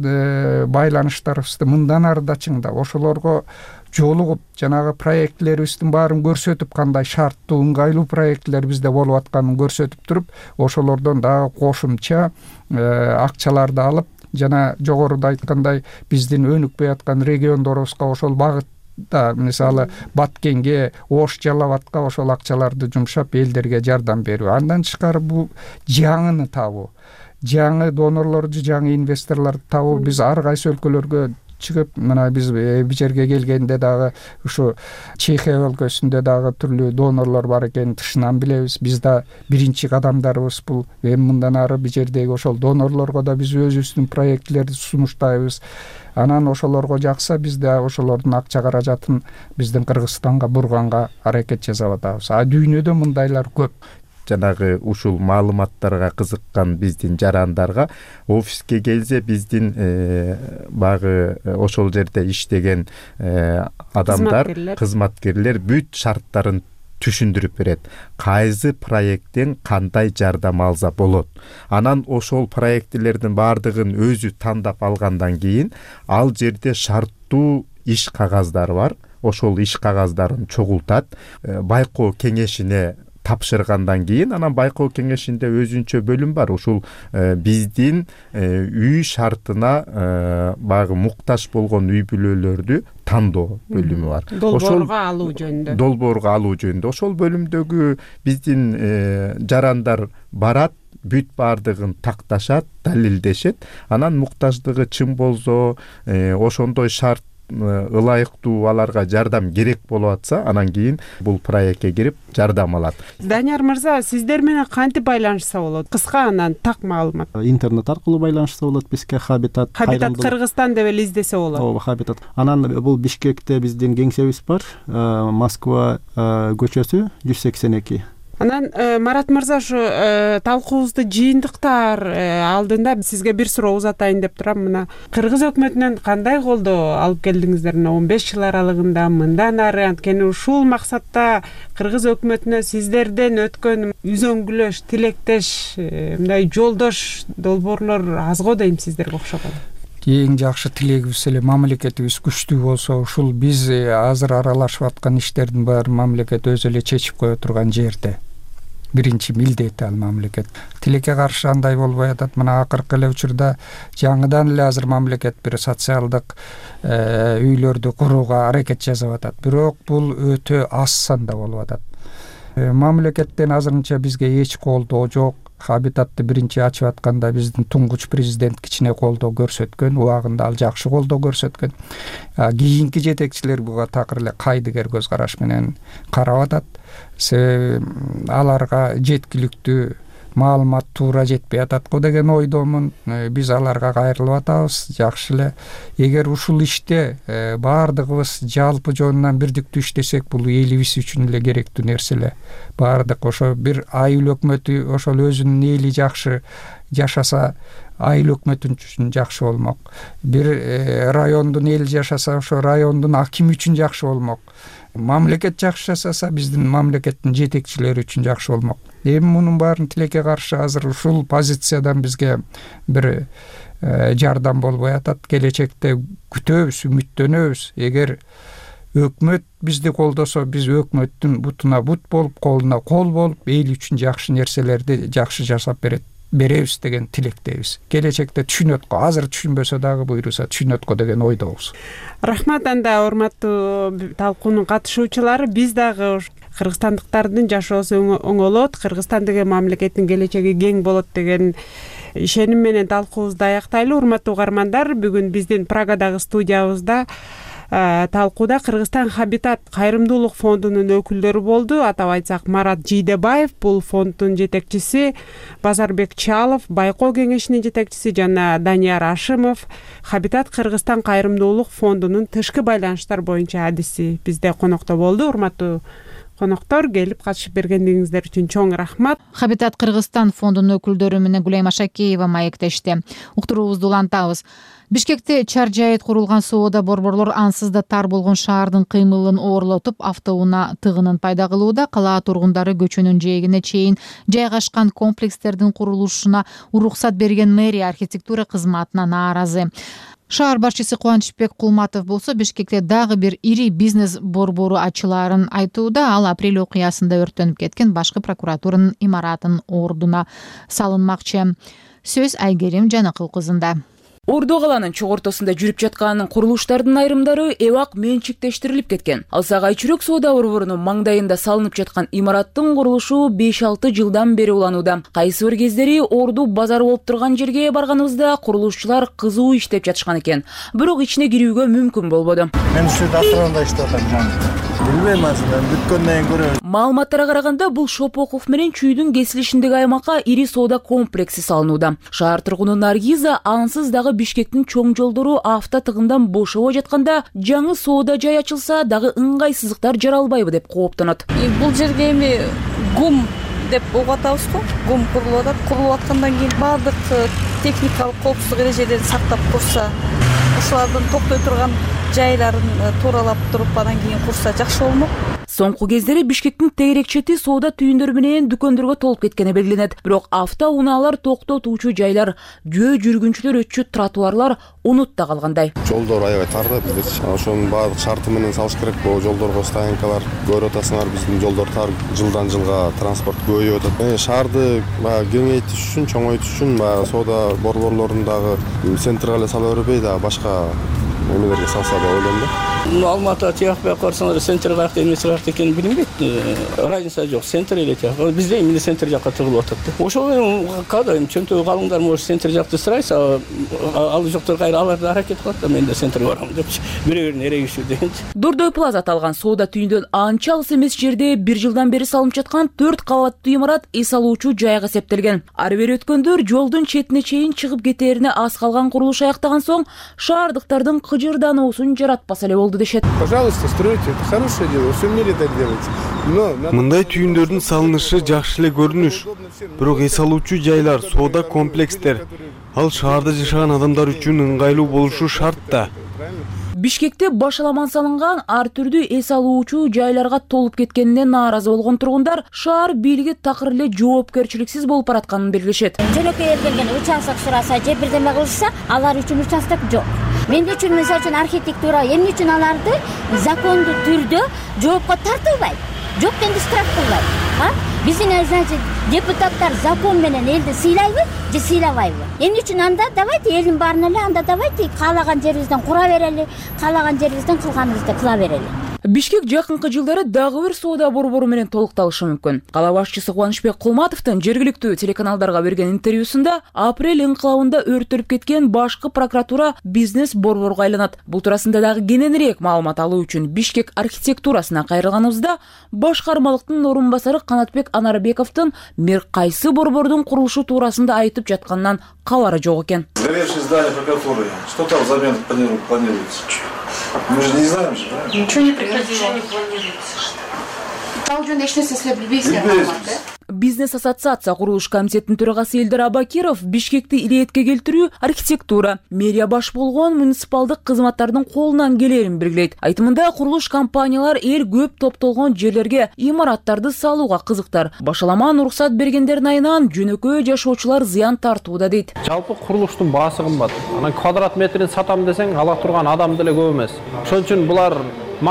байланыштарыбызды мындан ары да чыңдап, ошолорго жолугуп, жанагы проектлерибиздин баарын көрсөтүп, кандай шарттуу, ыңгайлуу проектлер бизде болуп атканын көрсөтүп туруп, ошолордон дагы кошумча акчаларды алып, жана жогоруда айткандай биздин өнүкпөй аткан региондорубузга ошол багыт да, мисалы Баткенге, Ош Жалал-Абадка ошол акчаларды жумшап элдерге жардам берүү. Андан тышкары бул жаңыны табуу, жаңы донорлорду, жаңы инвесторлорду табуу. Биз ар кайсы өлкөлөргө чыгып, мына биз бул жерге келгенде дагы ушу Чехия өлкөсүндө дагы түрлүү донорлор бар экенин тышынан билебиз. Биз да биринчи кадамдарыбыз бул. Эми мындан ары бул жердеги ошол донорлорго да биз өзүбүздүн проектлерди сунуштайбыз. Анан ошолорго жакса, биз да ошолордун акча каражатын биздин Кыргызстанга бурганга аракет жасап атабыз. А дүйнөдө мындайлар көп. Жанагы ушул маалыматтарга кызыккан биздин жарандарга офиске келсе, биздин багы ошол жерде иштеген адамдар, кызматкерлер бүт шарттарын түшүндүрүп берет. Кайсы проекттен кандай жардам алса болот. Анан ошол проектлердин баардыгын өзү тандап алгандан кийин ал жерде шарттуу иш кагаздары бар. Ошол иш кагаздарын чогултат, байкоо кеңешине тапшыргандан кийин, анан байкоо кеңешинде өзүнчө бөлүм бар. Ушул биздин үй шартына багы муктаж болгон үй бүлөлөрдү тандоо бөлүмү бар. Долбоорго алуу жөнүндө. Долбоорго алуу жөнүндө. Ошол бөлүмдөгү биздин жарандар барат, бүт баардыгын такташат, далилдешет. Анан муктаждыгы чын болсо, ошондой шарт ылайыктуу аларга жардам керек болуп атса, анан кийин бул проектке кирип жардам алат. Данияр мырза, сиздер менен кантип байланышса болот? Кыска анан так маалымат. Интернет аркылуу байланышса болот бизге. Хабитат Хабитат Кыргызстан деп эле издесе болот. Ооба, Хабитат. Анан бул Бишкекте биздин кеңсебиз бар, Москва көчөсү жүз сексен эки. Анан Марат мырза, ушу талкуубузду жыйынтыктар алдында сизге бир суроо узатайын деп турам. Мына Кыргыз өкмөтүнөн кандай колдоо алып келдиңиздер? он беш жыл аралыгында мындан ары, анткени ушул максатта Кыргыз өкмөтүнө сиздерден өткөн үзөңгүлөш, тилектеш, мындай жолдош долбоорлор аз го дейм сиздерге окшогон. Эң жакшы тилегибиз эле мамлекетибиз күчтүү болсо, ушул биз азыр аралашып аткан иштердин баарын мамлекет өзү эле чечип кое турган жерде. Биринчи милдети ал мамлекет. Тилекке каршы андай болбой атат. Мына акыркы эле учурда жаңыдан эле азыр мамлекет бир социалдык үйлөрдү курууга аракет жасап атат. Бирок бул өтө аз санда болуп атат. Мамлекеттен азырынча бизге эч колдоо жок. Хабитатты биринчи ачып атканда биздин туңгуч президент кичине колдоо көрсөткөн, убагында ал жакшы колдоо көрсөткөн. Кийинки жетекчилер буга такыр эле кайдыгер көз караш менен карап атат. Себеби аларга жеткиликтүү маалымат туура жетпей атат го деген ойдомун. Биз аларга кайрылып атабыз. Жакшы эле. Эгер ушул иште баардыгыбыз жалпы жонунан бирдиктүү иштесек, бул элибиз үчүн эле керектүү нерсе эле. Баардык ошо бир айыл өкмөтү ошол өзүнүн эли жакшы жашаса, айыл өкмөтүн үчүн жакшы болмок. Бир райондун эли жашаса, ошо райондун акими үчүн жакшы болмок. Мамлекет жакшы жасаса, биздин мамлекеттин жетекчилери үчүн жакшы болмок. Эми мунун баарын тилекке каршы азыр ушул позициядан бизге бир жардам болбой атат. Келечекте күтөбүз, үмүттөнөбүз. Эгер өкмөт бизди колдосо, биз өкмөттүн бутуна бут болуп, колуна кол болуп, эл үчүн жакшы нерселерди жакшы жасап берет беребиз деген тилектебиз. Келечекте түшүнөт го, азыр түшүнбөсө дагы буйруса түшүнөт го деген ойдобуз. Рахмат анда урматтуу талкуунун катышуучулары. Биз дагы кыргызстандыктардын жашоосу оңолот, Кыргызстан деген мамлекеттин келечеги кең болот деген ишеним менен талкуубузду аяктайлы. Урматтуу угармандар, бүгүн биздин Прагадагы студиябызда талкууда Кыргызстан Хабитат кайрымдуулук фондунун өкүлдөрү болду. Атап айтсак, Марат Жийдебаев, бул фонддун жетекчиси, Базарбек Чалов, байкоо кеңешинин жетекчиси жана Данияр Ашимов, Хабитат Кыргызстан кайрымдуулук фондунун тышкы байланыштар боюнча адиси бизде конокто болду. Урматтуу коноктор, келип катышып бергендигиңиздер үчүн чоң рахмат. Хабитат Кыргызстан фондунун өкүлдөрү менен Гулайма Шакеева маектешти. Уктуруубузду улантабыз. Бишкекте чаржайыт курулган соода борборлор ансыз да тар болгон шаардын кыймылын ooрлотуп, автоунаа тыгынын пайда кылууда. Кала тургундары көчөнүн жээгине чейин жайгашкан комплекстердин курулушуна уруксат берген мэрия архитектура кызматына нааразы. Шаар башчысы Кубанычбек Кулматов болсо Бишкекте дагы бир ири бизнес борбору ачылаарын айтууда. Ал апрель окуясында өрттөнүп кеткен башкы прокуратуранын имаратынын ордуна салынмакчы. Сөз Айгерим Жанакыл кызында. Ордо каланын чок ортосунда жүрүп жаткан курулуштардын айрымдары эбак менчиктештирилип кеткен. Ал Сагай Чүрөк соода борборунун маңдайында салынып жаткан имараттын курулушу беш алты жылдан бери уланууда. Кайсы бир кездери Орду базар болуп турган жерге барганыбызда курулушчулар кызуу иштеп жатышкан экен. Бирок ичине кирүүгө мүмкүн болбоду. Мен ушул астронда иштеп атам. Билбейм азыр, бүткөндөн көрөм. Маалыматтарга караганда бул Шопоков менен Чүйдүн кесилишиндеги аймакка ири соода комплекси салынууда. Шаар тургуну Наргиза ансыз дагы Бишкектин чоң жолдору авто тыгындан бошобой жатканда жаңы соода жай ачылса дагы ыңгайсыздыктар жаралбайбы деп кооптонот. Бул жерге эми гум деп угуп атабыз го. Гум курулуп атат. Курулуп аткандан кийин баардык техникалык коопсуздук эрежелерин сактап курса, ошолордун токтой турган жайларын тууралап туруп анан кийин курса жакшы болмок. Соңку кездери Бишкектин тегерек чети соода түйүндөрү менен дүкөндөргө толуп кеткени белгиленет. Бирок авто унаалар токтотуучу жайлар, жөө жүргүнчүлөр өтчү тротуарлар унутта калгандай. Жолдор аябай тар да бизде. Ошонун баардык шарты менен салыш керек. Бул жолдорго стоянкалар көрүп атасыңар, биздин жолдор тар, жылдан жылга транспорт көбөйүп атат. Шаарды кеңейтиш үчүн, чоңойтуш үчүн соода борборлорундагы центрге эле сала бербей да башка эмелерге салса деп ойлойм да. Алматыга тияпай карасаңар, центр каякта эмеси каякта экенин билинбейт. Разница жок, центр эле тияп. Бизде эмне центр жакка тыгылып атат да. Ошол менен кадай чөнтөгү калыңдар, может центр жакты сурайса, ал жоктор кайра аларды аракет кылат да, мен да центрге барам депчи. Бирөө-бирин эрегишүү дегенчи. Дордой плаза аталган соода түйүндөн анча алыс эмес жерде бир жылдан бери салынып жаткан төрт кабаттуу имарат эс алуучу жайга эсептелген. Ары бери өткөндөр жолдун четине чейин чыгып кетерине аз калган курулуш аяктаган соң шаардыктардын кыжырдануусун жаратпаса эле болду дешет. Пожалуйста, стройте, это хорошее дело, все в мире так делается. Мындай түйүндөрдүн салынышы жакшы эле көрүнүш. Бирок эс алуучу жайлар, соода комплекстер, ал шаарда жашаган адамдар үчүн ыңгайлуу болушу шарт да. Бишкекте башаламан салынган ар түрдүү эс алуучу жайларга толуп кеткенине нааразы болгон тургундар шаар бийлиги такыр эле жоопкерчиликсиз болуп баратканын белгилешет. Жөнөкөй эл келген участок сураса же бирдеме кылышса, алар үчүн участок жок. Мен үчүн мисалы үчүн архитектура эмне үчүн аларды закондуу түрдө жоопко тартылбайт? Жок дегенде штраф кылбайт. Биздин значит депутаттар закон менен элди сыйлайбы же сыйлабайбы? Эмне үчүн анда давайте элдин баарына эле анда давайте каалаган жерибизден кура берели, каалаган жерибизден кылганыбызды кыла берели. Бишкек жакынкы жылдары дагы бир соода борбору менен толукталышы мүмкүн. Кала башчысы Кубанычбек Кулматовдун жергиликтүү телеканалдарга берген интервьюсунда апрель инкылабында өрттөлүп кеткен башкы прокуратура бизнес борборго айланат. Бул туурасында дагы кененирээк маалымат алуу үчүн Бишкек архитектурасына кайрылганыбызда башкармалыктын орун басары Канатбек Анарбековдун мер кайсы борбордун курулушу туурасында айтып жатканынан кабары жок экен. Сгоревшее здание прокуратуры. Что там взамен планируется? Мы же не знаем же, да? Ничего не планируется. Ал жөнүндө эч нерсе силер билбейсиздер, да? Бизнес ассоциация курулуш комитетинин төрагасы Элдер Абакиров Бишкекти иретке келтирүү, архитектура, мэрия баш болгон муниципалдык кызматтардын колунан келерин белгилейт. Айтымында курулуш компаниялар эл көп топтолгон жерлерге имараттарды салууга кызыктар. Башаламан уруксат бергендердин айынан жөнөкөй жашоочулар зыян тартууда дейт. Жалпы курулуштун баасы кымбат. Анан квадрат метрин сатам десең, ала турган адам деле көп эмес. Ошон үчүн булар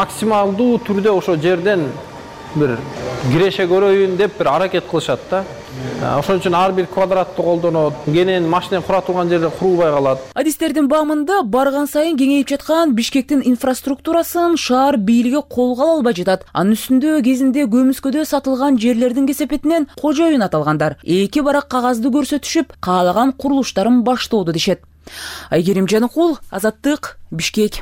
максималдуу түрдө ошо жерден бир киреше көрөйүн деп бир аракет кылышат да. ошон үчүн ар бир квадратты колдонот, кенен машина кура турган жерде курубай калат. Адистердин баамында барган сайын кеңейип жаткан Бишкектин инфраструктурасын шаар бийлиги колго ала албай жатат. Анын үстүндө кезинде көмүскөдө сатылган жерлердин кесепетинен кожоюн аталгандар эки барак кагазды көрсөтүшүп, каалаган курулуштарын баштоодо дешет. Айгерим Жаныкул, Азаттык, Бишкек.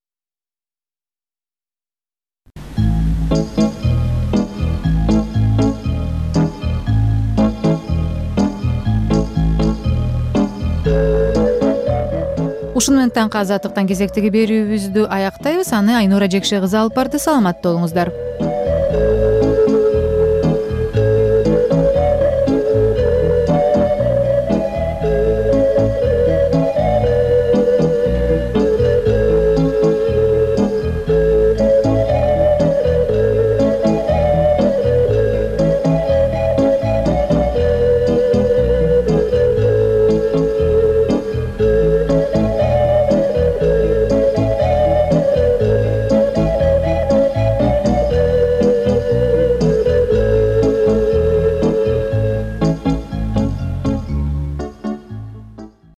Ушуну менен таңкы Азаттыктан кезектеги берүүбүздү аяктайбыз. Аны Айнура Жекше кызы алып барды. Саламатта болуңуздар.